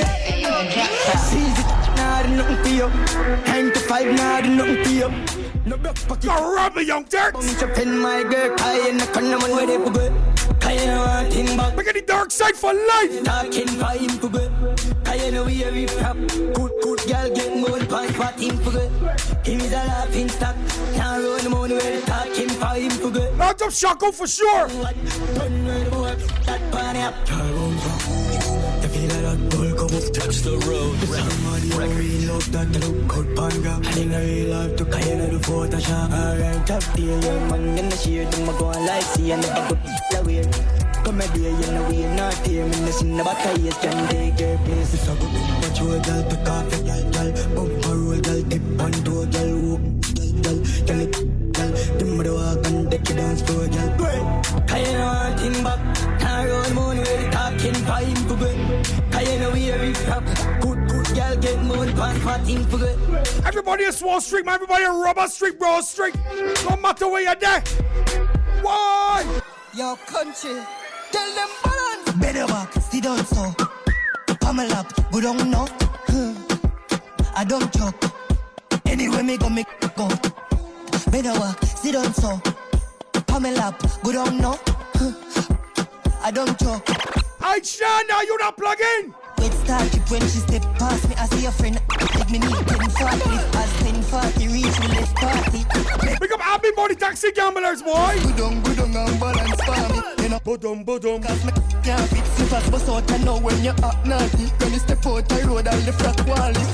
Nah, nothing for you. 9 to 5, nah, nothing for you. No black pocket. Got rock me, young Turk. Pen my girl, I in the corner, man, where they put it. Look at the dark side for life. Talking for him for good. I know we every crap. Good girl get more pants for him for good. Him is a laughing stock. Can't run the money where they talking for him for good. Locked up Shako for sure. That bunny up. The feel of that ball come up. Touch the road. Somebody already love that look good panga. I in real life to Kayana do Photoshop. Alright, up there, young man in the shade. Them a go on like see and never go away. Come here, you know we not here. Me no sin about yes, can take your place. It's a good mature girl, pick off a girl. Bumper roll, girl, tip on door, girl, walk, girl, girl, them mother walk and take you dance for a girl. Kayana wanting back. Can't run money where they talking for him for good. Kayana we every crap. Good girl get more pants for him for good. Everybody a Swall Street, man. Everybody a Rubber Street, Broad Street. No matter where you're there. Why? Yo, country. Tell them balance. Better walk, sit down so. Pamela, we don't know. I don't choke. Anyway, me go make go. Better walk, sit down so. Pamela, we don't know. I don't choke. I Shana, you not plug in. Wait, start it when she step past me. I see a friend. Let me need 1040. As 1040 reach me left party. Pick up Abby Body Taxi Gamblers, boy. Good on, and balance for me. You know, budum. Cause me can't fit slippers, but out I know when you act naughty. When you step out the road, all the frack wallis.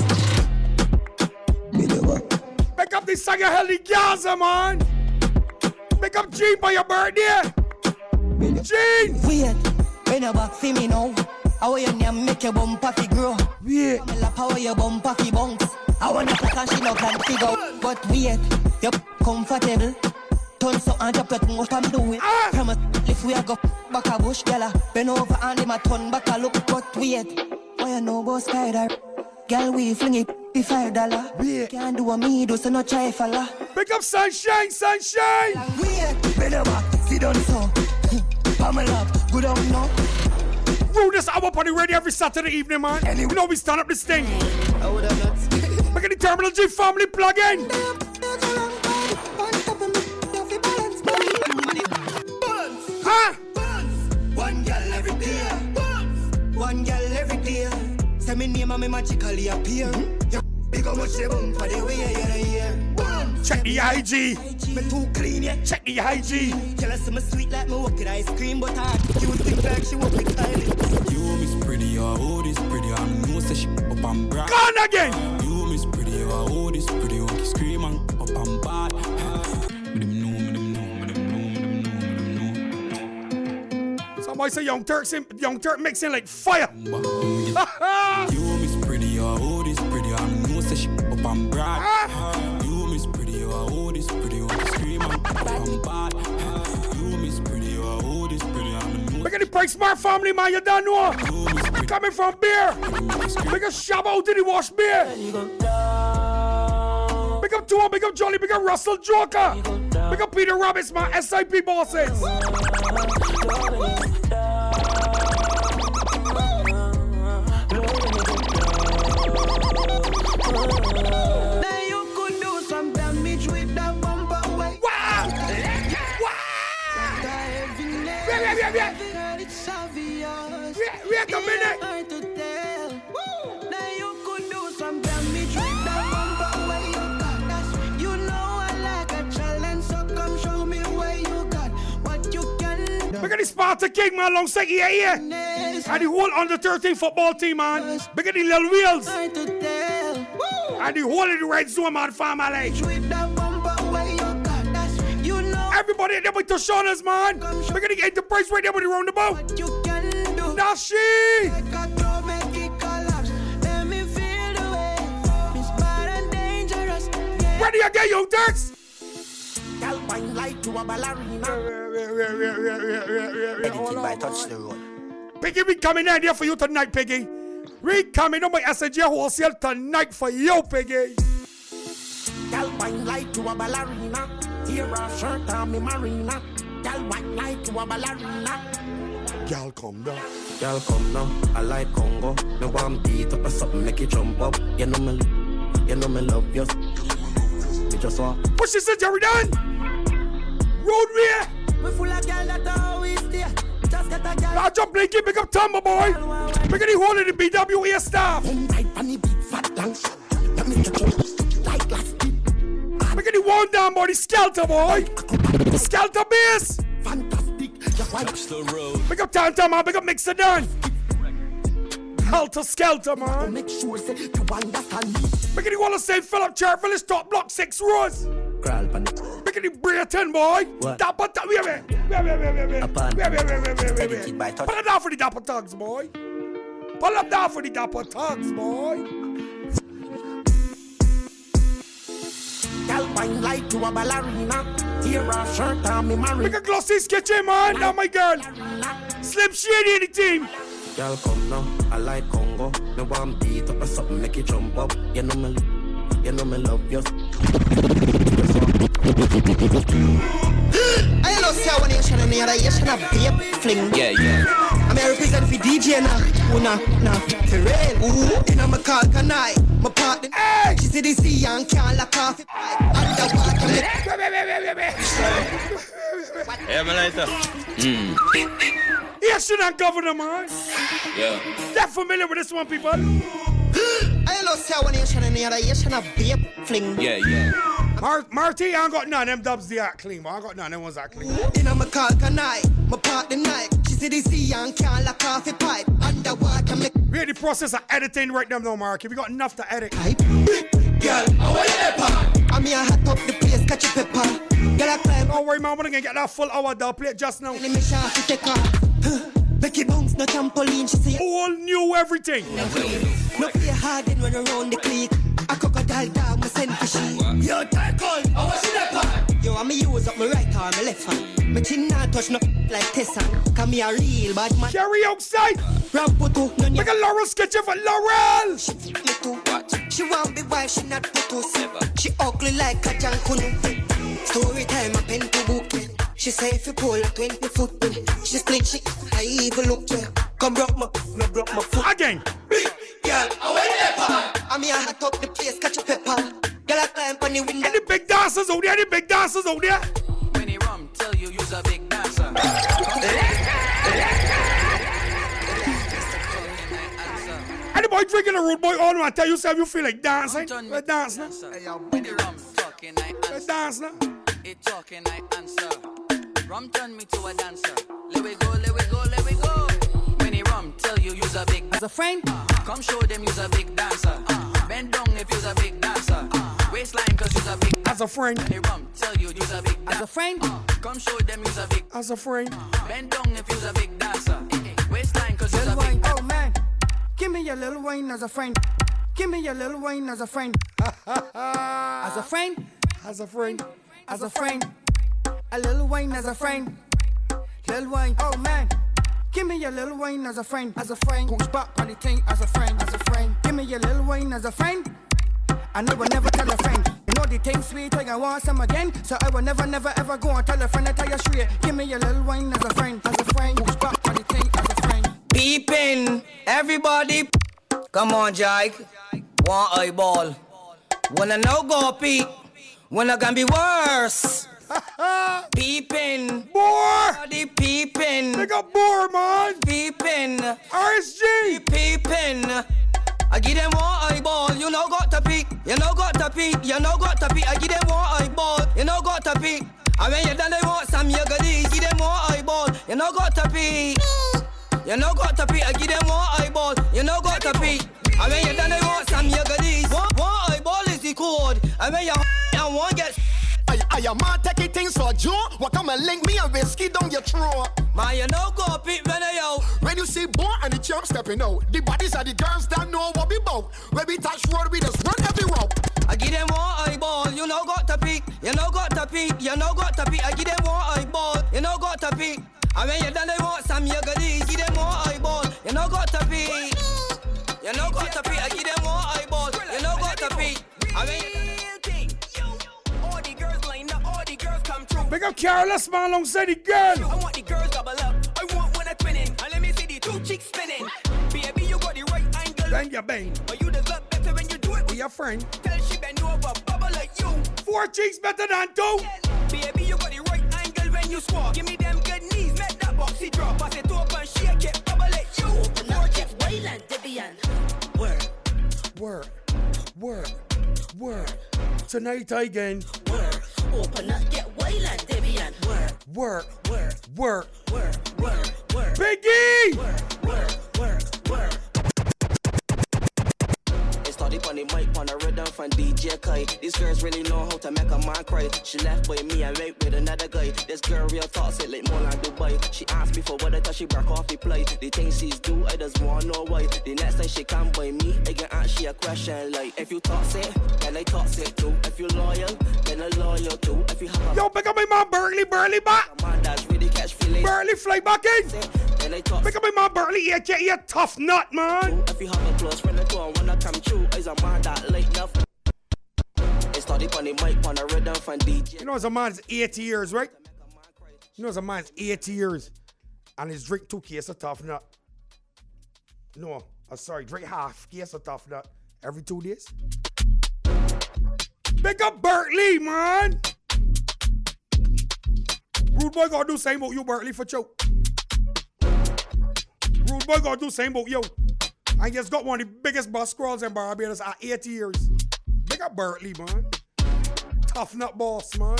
Pick up the Saga Heli Gaza, man. Pick up Gene by your birthday. Gene. Weird. When you back for me now. How you name make your bumper fi grow? Yeah. How your bumper fi bounce? I wanna put a shit up and figure. But wait, you're comfortable. Turn so and drop your tongue up and do it. Promise if we a go back a bush, gala. Bend over and him a turn back a look. But wait, why you know about spider? Girl, we fling it $5. Yeah. Can't do a me do so no try fella. Pick up Sunshine. Wait, better back, sit down so. Pamela, good on no. Rudest hour party ready every Saturday evening, man. And you know we stand up this thing. Look at the Terminal G family plug in. Huh? One girl every day. One girl every day. Say me name and me magically appear. You big how much they bump for the way you're here. Check the IG. Me too clean, yeah. Check the IG. Tell us I'm sweet like me walking ice cream, but I you think like she walk like Kylie. You miss pretty, oh, this pretty. I know say she up and bright. Gone again. You miss pretty, oh, this pretty. You can scream and up and bad. Somebody say Young Turk mixing like fire. You miss pretty, oh, this pretty. I know say she up and bright. You miss pretty, oh, this pretty. You can scream and up and bad. You miss pretty, oh, this pretty. Look at the Price Smart family, man. You don't know. Coming from beer. Big up Shabba out to the wash beer. Big up Tua, big up Jolly, big up Russell Joker. Big up Peter Roberts, man. SIP bosses. Wait a minute. Now you could do some damage with that bumper where you got. You know I like a challenge, so come show me where you got what you can do. Look at the Sparta King, man, alongside yeah. And the whole under 13 football team, man. Look at the little wheels. And the whole of the red zone, man, family. With that bumper where you got. You know everybody there with the Shaunas, man. Look at the Enterprise right there with the roundabout. what you can do. That's she. Make a throw, make it collapse. Let me feel the way. It's bad and dangerous. Yeah. Ready again, Young Turks? Girl, wine like to a ballerina. Edited by Touch the Road. Piggy, we coming in there for you tonight, Piggy. We coming on my SNG wholesale tonight for you, Piggy. Girl, wine like to a ballerina. Here a shirt on me marina. Girl, wine like to a ballerina. Girl, come down. Girl, come now. I like Congo. Me want beat up or something, make it jump up. You know me love you. Me just want. What she said, Jerry Dan? Roadway. We full of girl that always there. Just get a girl. I jump Blinky, pick up Tumble boy. Pick up the whole of the BWA staff. Right on the big fat lunch. Let me get you like last week. Pick up the one down boy, the Skelter boy. Skelter bass. Fantastic. Touch the road. Pick up Tanta, man. Pick up Mixer Done. Helter Skelter, man. Make sure say you understand me. Pick up the one of St. Philip Church Village, top block 6 rows. Crawl pan. Pick up the Brayton, boy. What? Dapper Tugs. Wait. Pull it down for the Dapper Tugs, boy. Pull up down for the Dapper Tugs, boy. Girl, wine like to a ballerina. Here a shirt on me marina. Pick a Glossy's kitchen, man. Now my girl. Slim Shady in the team. Girl, come now. I like Congo. Me want beat up or something, make it jump up. You know me love you. I love see when you should have made a babe fling. Yeah. I'm a represent for DJ now. Una, for real. Ooh, in my car can I? My partner. Hey! She said the sea and can't lock off it. Underwater. Yeah, my lighter. Yes, you not governor, man. Yeah. They're familiar with this one, people. I love see when you should have made a babe fling. Yeah. Marty, I ain't got none. Them dubs, they are clean, man. I got none. Them ones are clean. In my car can I? My partner night. She said the sea and can't lock off it pipe. Underwater. We're in the process of editing right now, Marky. We got enough to edit. Girl, how are you there, I'm here hot up the place, catch a pepper. Girl, I climb. Don't worry, man. I'm gonna get that full hour dub plate just now. Let me shout to take her. Becky bounce, no trampoline, she say. All new everything. No play hard and run around the clique. A crocodile dog, me send for she. Yo, tackle, how was she there, yo, I'm use up my right arm, my left hand. My chin not touch no like Tessa. Come me a real bad man. Carry outside. Ramputu, no make a Laurel sketch of a Laurel. She want be wife, she not putus. She ugly like a jankunu. Story time, a pen to book. She say if you pull a 20 foot. She split, I even look yeah. Come broke my foot. Again. Big girl, how are you there, I'm here hot up the place, catch a pepper. Girl, I climb on the window. Any big dancers out there? When he rum, tell you you's a big dancer. Any boy drinking a rude boy on and tell you say you feel like dancing? Let's dance now. When the rum talking, I answer. Let's dance now. It talking, I answer. Rum turn me to a dancer. Let we go. When he rum rum, tell you you's a big. As a friend, come show them you's a big dancer. Bend down if you's a big dancer. Waistline cause you's a big. As a friend, rum, tell you you's a big. As a friend, come show them you's a big. As a friend, bend down if you's a big dancer. Waistline cause you's a big. Oh man, give me your little wine as a friend. Give me your little wine as a friend. As a friend, as a friend, as a friend. A little wine as a friend. Little wine, oh man. Give me your little wine as a friend. As a friend, push back on the thing as a friend. As a friend, give me your little wine as a friend. I will never tell a friend. You know the thing sweet, I want some again. So I will never, never, ever go and tell a friend. I tell you straight. Give me your little wine as a friend. As a friend, push back on the thing as a friend. Peeping, everybody. Come on, Jake. One eyeball. Wanna no go peep. Wanna gonna be worse. Peeping. More. Body peeping. They got more, man. Peeping. RSG. Peeping. I give them one eyeball. You know got to peep. You know got to peep. You know got to peep. I give them one eyeball. You know got to peep. And when you done they want some you goodies. Give them one eyeball. You know got to peep. You know got to peep. I give them one eyeball. You know got to peep. And when you done they want some you goodies. One eyeball is the code. And when you and one gets. I am man taking things for Joe. What come and link me and whiskey down your throat? Man, you know go peep when they out. When you see boy and the champ stepping out, the bodies of the girls that know what we bout. When we touch road, we just run every route. I give them one eyeball, you know got to peep. You know got to peep, you know got to peep. I give them one eyeball, you know got to peep. And when you done they want some you goodies, give them one eyeball, you know got to peep. You know got to peep, I give them one eyeball, you know got to peep. And when you done Big up Careless man alongside the girl. I want the girls double up. I want one at twinning. And let me see the two chicks spinning. Baby, you got the right angle. Bang your bang. But you deserve better when you do it with your friend. Tell she bend over, bubble like you. 4 cheeks better than 2. Baby, you got the right angle when you squat. Give me them good knees, make that boxy drop. Pass it open, shake it, bubble like you. Open up, get wild and Debian. Word, word, word, word. Tonight again. Word. Open up, get wild and Debian. Work, work, work, work, work, work. Biggie! Work. Started on the mic on a rhythm from DJ Kai. These girls really know how to make a man cry. She left by me and went with another guy. This girl real toxic like more like Dubai. She asked me for what I thought she broke off the play. The things she's do, I just wanna know why. The next time she come by me, I can ask she a question like, if you toxic, then I toxic too. If you loyal, then I loyal too. If you have a yo, pick up my man Burley back. A man that's really catch feelings. Burley fly back in. Then I toxic. Pick up my man Burley, you tough nut, man. If you have a close friend, I don't wanna come true. Is a man that late enough. It started on the mic on a rhythm from DJ. You know, as a man's 80 years, right? You know, as a man's 80 years and he's drink 2 cases of tough nut. No, sorry, drink half case of tough nut every 2 days. Pick up Bertley, man. Rude boy gotta do same about you, Bertley, for choke. Rude boy gotta do same about you. I just got one of the biggest bus scrolls in Barbados at 80 years. Big up Bertley, man. Tough nut boss, man.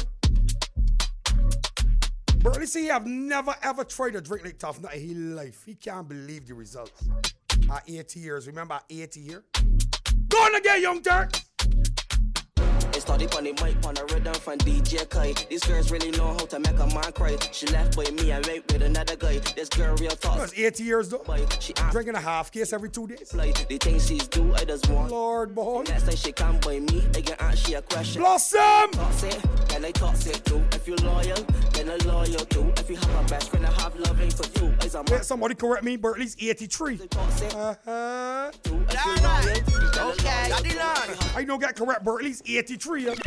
Bertley say he have never ever tried to drink like tough nut in his life. He can't believe the results. At 80 years. Remember at 80 years? Go on again, young Turk. It started on the mic on a rhythm from DJ Kai. These girls really know how to make a man cry. She left by me and went with another guy. This girl real tough. That's 80 years though. She drinking a half case every 2 days. Like the things she's do, I just want. Lord boy. Next time she come by me, I can ask she a question. Blossom! Toxic, then I toxic too. If you loyal, then I loyal too. If you have a best friend, I have loving for you. Wait, somebody correct me. Bertley's 83. Okay. I don't get correct. Bertley's 83. Girl,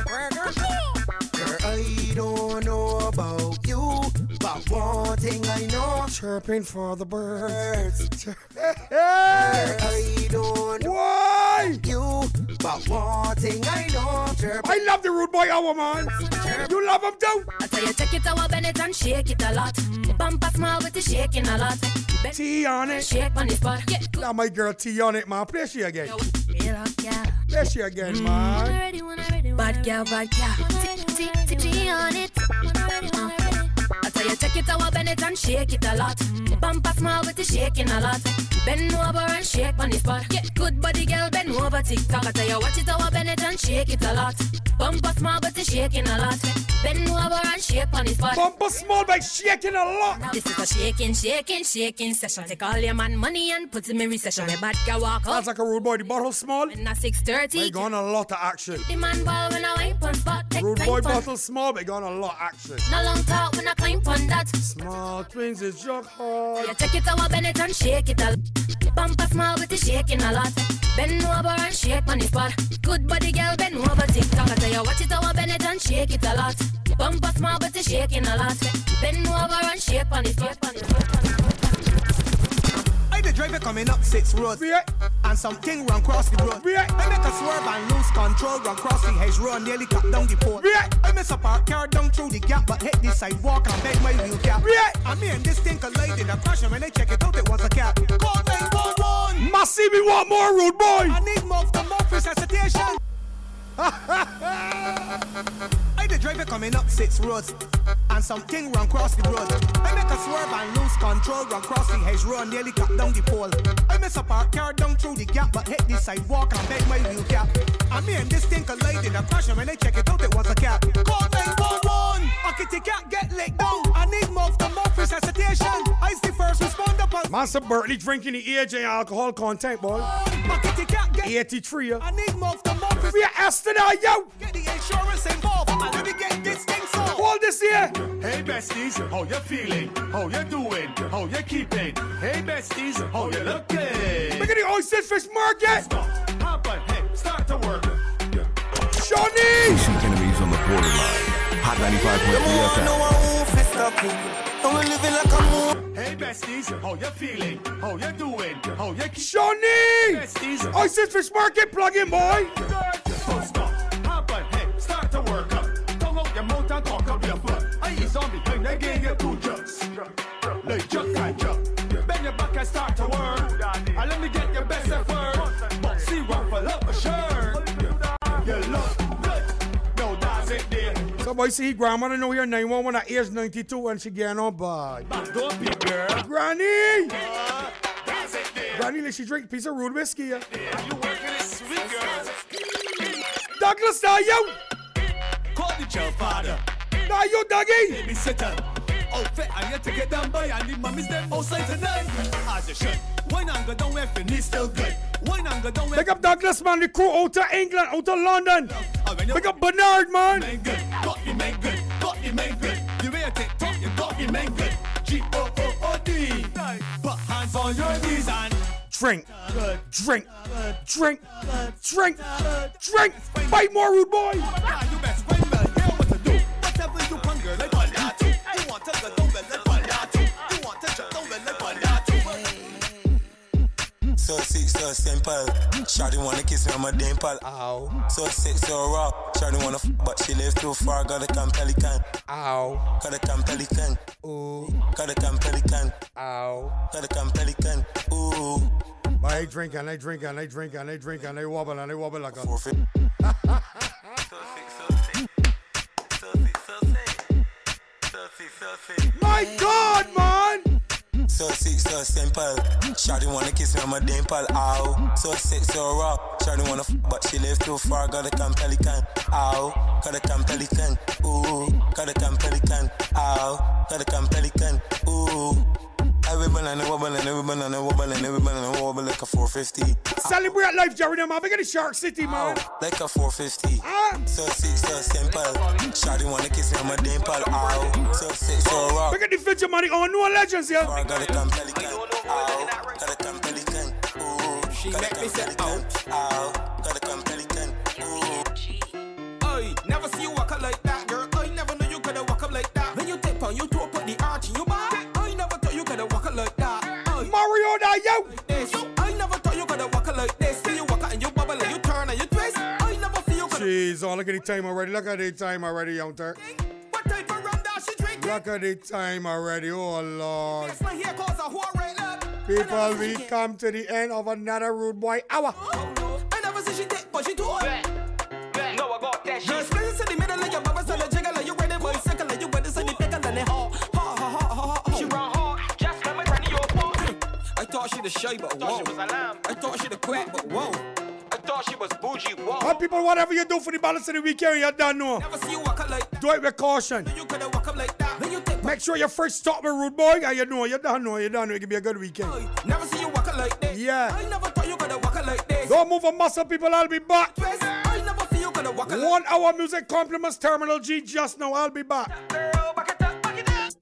I don't know about you, but one thing I know. Chirping for the birds. Girl, I don't know why you, but one thing I know. I love the rude boy hour, man. You love him too. I tell you, check it out, bend it and shake it a lot. The bumper small with the shaking a lot. T on it. Shake on the spot. Now my girl T on it, man. Play she again. Yeah. Play she again, man. Bad girl, bad girl. T on it. I tell you take it over, bend it and shake it a lot. Bumper small with the shaking a lot. Bend over and shake on the spot. Get good body girl, bend over TikTok. I tell you watch it over, bend it and shake it a lot. Bumper small with the shaking a lot. Bend over and shake on the spot. Bumper small by shaking a lot. This is a shaking session. Take all your man money and put him in recession. A bad girl walk up. That's like a rude boy. The bottle small. And at 6:30. They gone a lot of action. The man ball when I wipe on spot. Rude boy bottle small. They gone a lot of action. No long talk when I climb on that. Small twins is jug hard. You take it over, bend it and shake it a lot. Bumper small with the shaking a lot. Bend over and shake on the spot. Good body girl, bend over TikTok. I tell you watch it over, bend it and shake it a lot. Bumper small with the shaking a lot. Bend over and shake on the spot. I the driver coming up 6 roads, and something run cross the road. I make a swerve and lose control, run cross the hedge road, nearly cut down the pole. I miss a park car down through the gap, but hit the sidewalk and beg my wheel cap. And me and this thing collided, I crashed, and when I check it out, it was a cat. Call 911. Massive, we want more, rude boy. I need more resuscitation. I the driver coming up 6 roads, and something run cross the road. I make a swerve and lose control, run cross the hedge road, nearly cut down the pole. I miss a park car down through the gap, but hit the sidewalk and beg my wheel cap. And me and this thing collided, I crashed, and when I check it out, it was a cat. Call 911. Kitty cat get laid down. I need mouth to mouth resuscitation. I's the first responder. Master Bertley drinking the AJ alcohol content, boy. Kitty cat get 83. I need mouth to mouth. We are Esther now, yo. Get the insurance involved. And let me get this thing solved. Hold this here. Hey besties, how you feeling? How you doing? How you keeping? Hey besties, how you looking? Look at the oyster fish market. Hop on, hey, start to work. Shawnee! Facing enemies on the borderline. Hot 95.3 FM. Hey besties, how you feeling? How you doing? How you keeping? Shawnee! Besties, oyster fish market, plug in, boy. Stop, hop on, hey, start to work up. Don't out your mouth and cock up your foot. I eat on behind, I gave you 2 jugs. Like jug and jug. Bend your back and start to work. And let me get your best effort. See, ruffle up a shirt. You look good. No, that's it there. So boy, see, grandmother know here 911 at age 92 and she getting on bad. Don't be girl. Granny! That's it there. Granny, let she drink a piece of rude whiskey. You working it sweet, girl. Douglas, now you! Call the jail father. Now you, Dougie! Babysitter. Outfit and you take it down by and the mommy's them outside tonight. As you should. Why not go down where Finney's still good? Why not go down where... Pick up Douglas, man, the crew out of England, out of London. Pick up Bernard, man. Got the man good, got the man good. The way I take talk, you got the man good. G-O-O-O-D. Put hands on your knees and... Drink, drink, drink, drink, drink. Bite more, rude boy. You best find well, hear what to do. Whatever you can, girl, like Palatu. You want to go down well, like Palatu. You want to jump down well, like Palatu. So sick, so simple. Shawty wanna kiss me on my dimple. Ow. So sick, so raw. Shawty wanna but she lives too far. Gotta come pelican. Ow. Gotta come pelican. Ooh. Gotta come pelican. Ow. Gotta come pelican. Ooh. But I drink and I drink and I drink and I drink and I wobble like a... My God, man! So sick, so simple. Shawty wanna kiss me on my dimple. Ow. So sick, so raw. Shawty wanna but she lives too far. Gotta come pelican. Ow. Gotta come pelican. Ooh. Gotta come pelican. Ow. Gotta come pelican. Ooh. I wibble and I wobble and I wibble and I wobble and I wibble and I wobble like a 450. Celebrate life, Jerry, man. Big at the Shark City, man. Like a 450. So sick, so simple. Shawty wanna kiss me on my dimple. Ow. So sick, so raw. Big at the future money on no legends, yeah. Gotta come pelican. Ow. Gotta come pelican. Ooh. She make me say Ow. Gotta come pelican. Ooh. I never see you walk up like that, girl. I never know you coulda walk up like that. When you tip on you toe, put the arch in your back. I never thought you coulda walk up like that. Mario, now yo. I never thought you coulda walk up like this. See you walk out and you bubble and you turn and you twist. I never feel you coulda. Jeez, oh, look at the time already. Look at the time already, young Turk. What type of rum that she drinking? Look at the time already, oh Lord. Yes, my hair cause a whore right now. People, we come to the end of another Rude Boy hour. I never see she take, but she do it. No, I got that shit. Girl, split in the middle of your bubble, so the jiggle, you ready, boy, second, you ready, so the pickle, and the ha. the shy, but whoa. I thought she the quack, but whoa. I thought she was bougie, whoa. All people, whatever you do for the balance of the weekend, you don't know. Never see you walk up like that. Do it with caution. You coulda walk up like that. Then you take Make sure you first stop with rude boy, and you don't know. It can be a good weekend. Never see you walk up like that. Yeah. I never thought you coulda walk up like this. Don't move a muscle, people. I'll be back. I never see you coulda walk up like 1 hour music compliments Terminal G just now. I'll be back. Girl, back it up, back it up.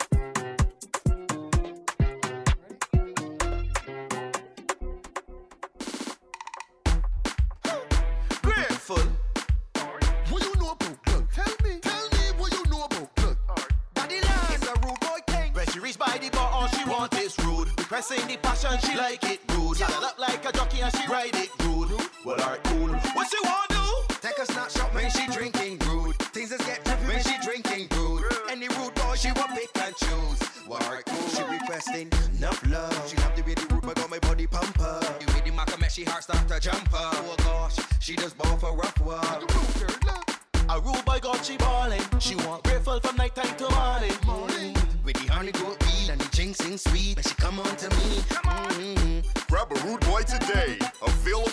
Grateful. What you know about Glug? Tell me what you know about Glug. Daddy Land is a rude boy king. When she reach by the bar, all she want is rude. Requesting the passion, she like it rude. Saddle up like a jockey and she ride it rude. Well, alright, cool. What she want do? Take a snapshot when she drinking rude. Things just get trippy when she drinking rude. Any rude boy, she will pick and choose. Well, alright, cool. She requesting enough love. She love the way the rude boy got my body pumper. The way the maca make she heart start to jump up. Oh gosh, she just ball for rough work. A rude boy got she ballin'. She want grateful from night time to morning. With the honey goat weed and the ginseng sweet, when she come on to me. Grab a rude boy today. Available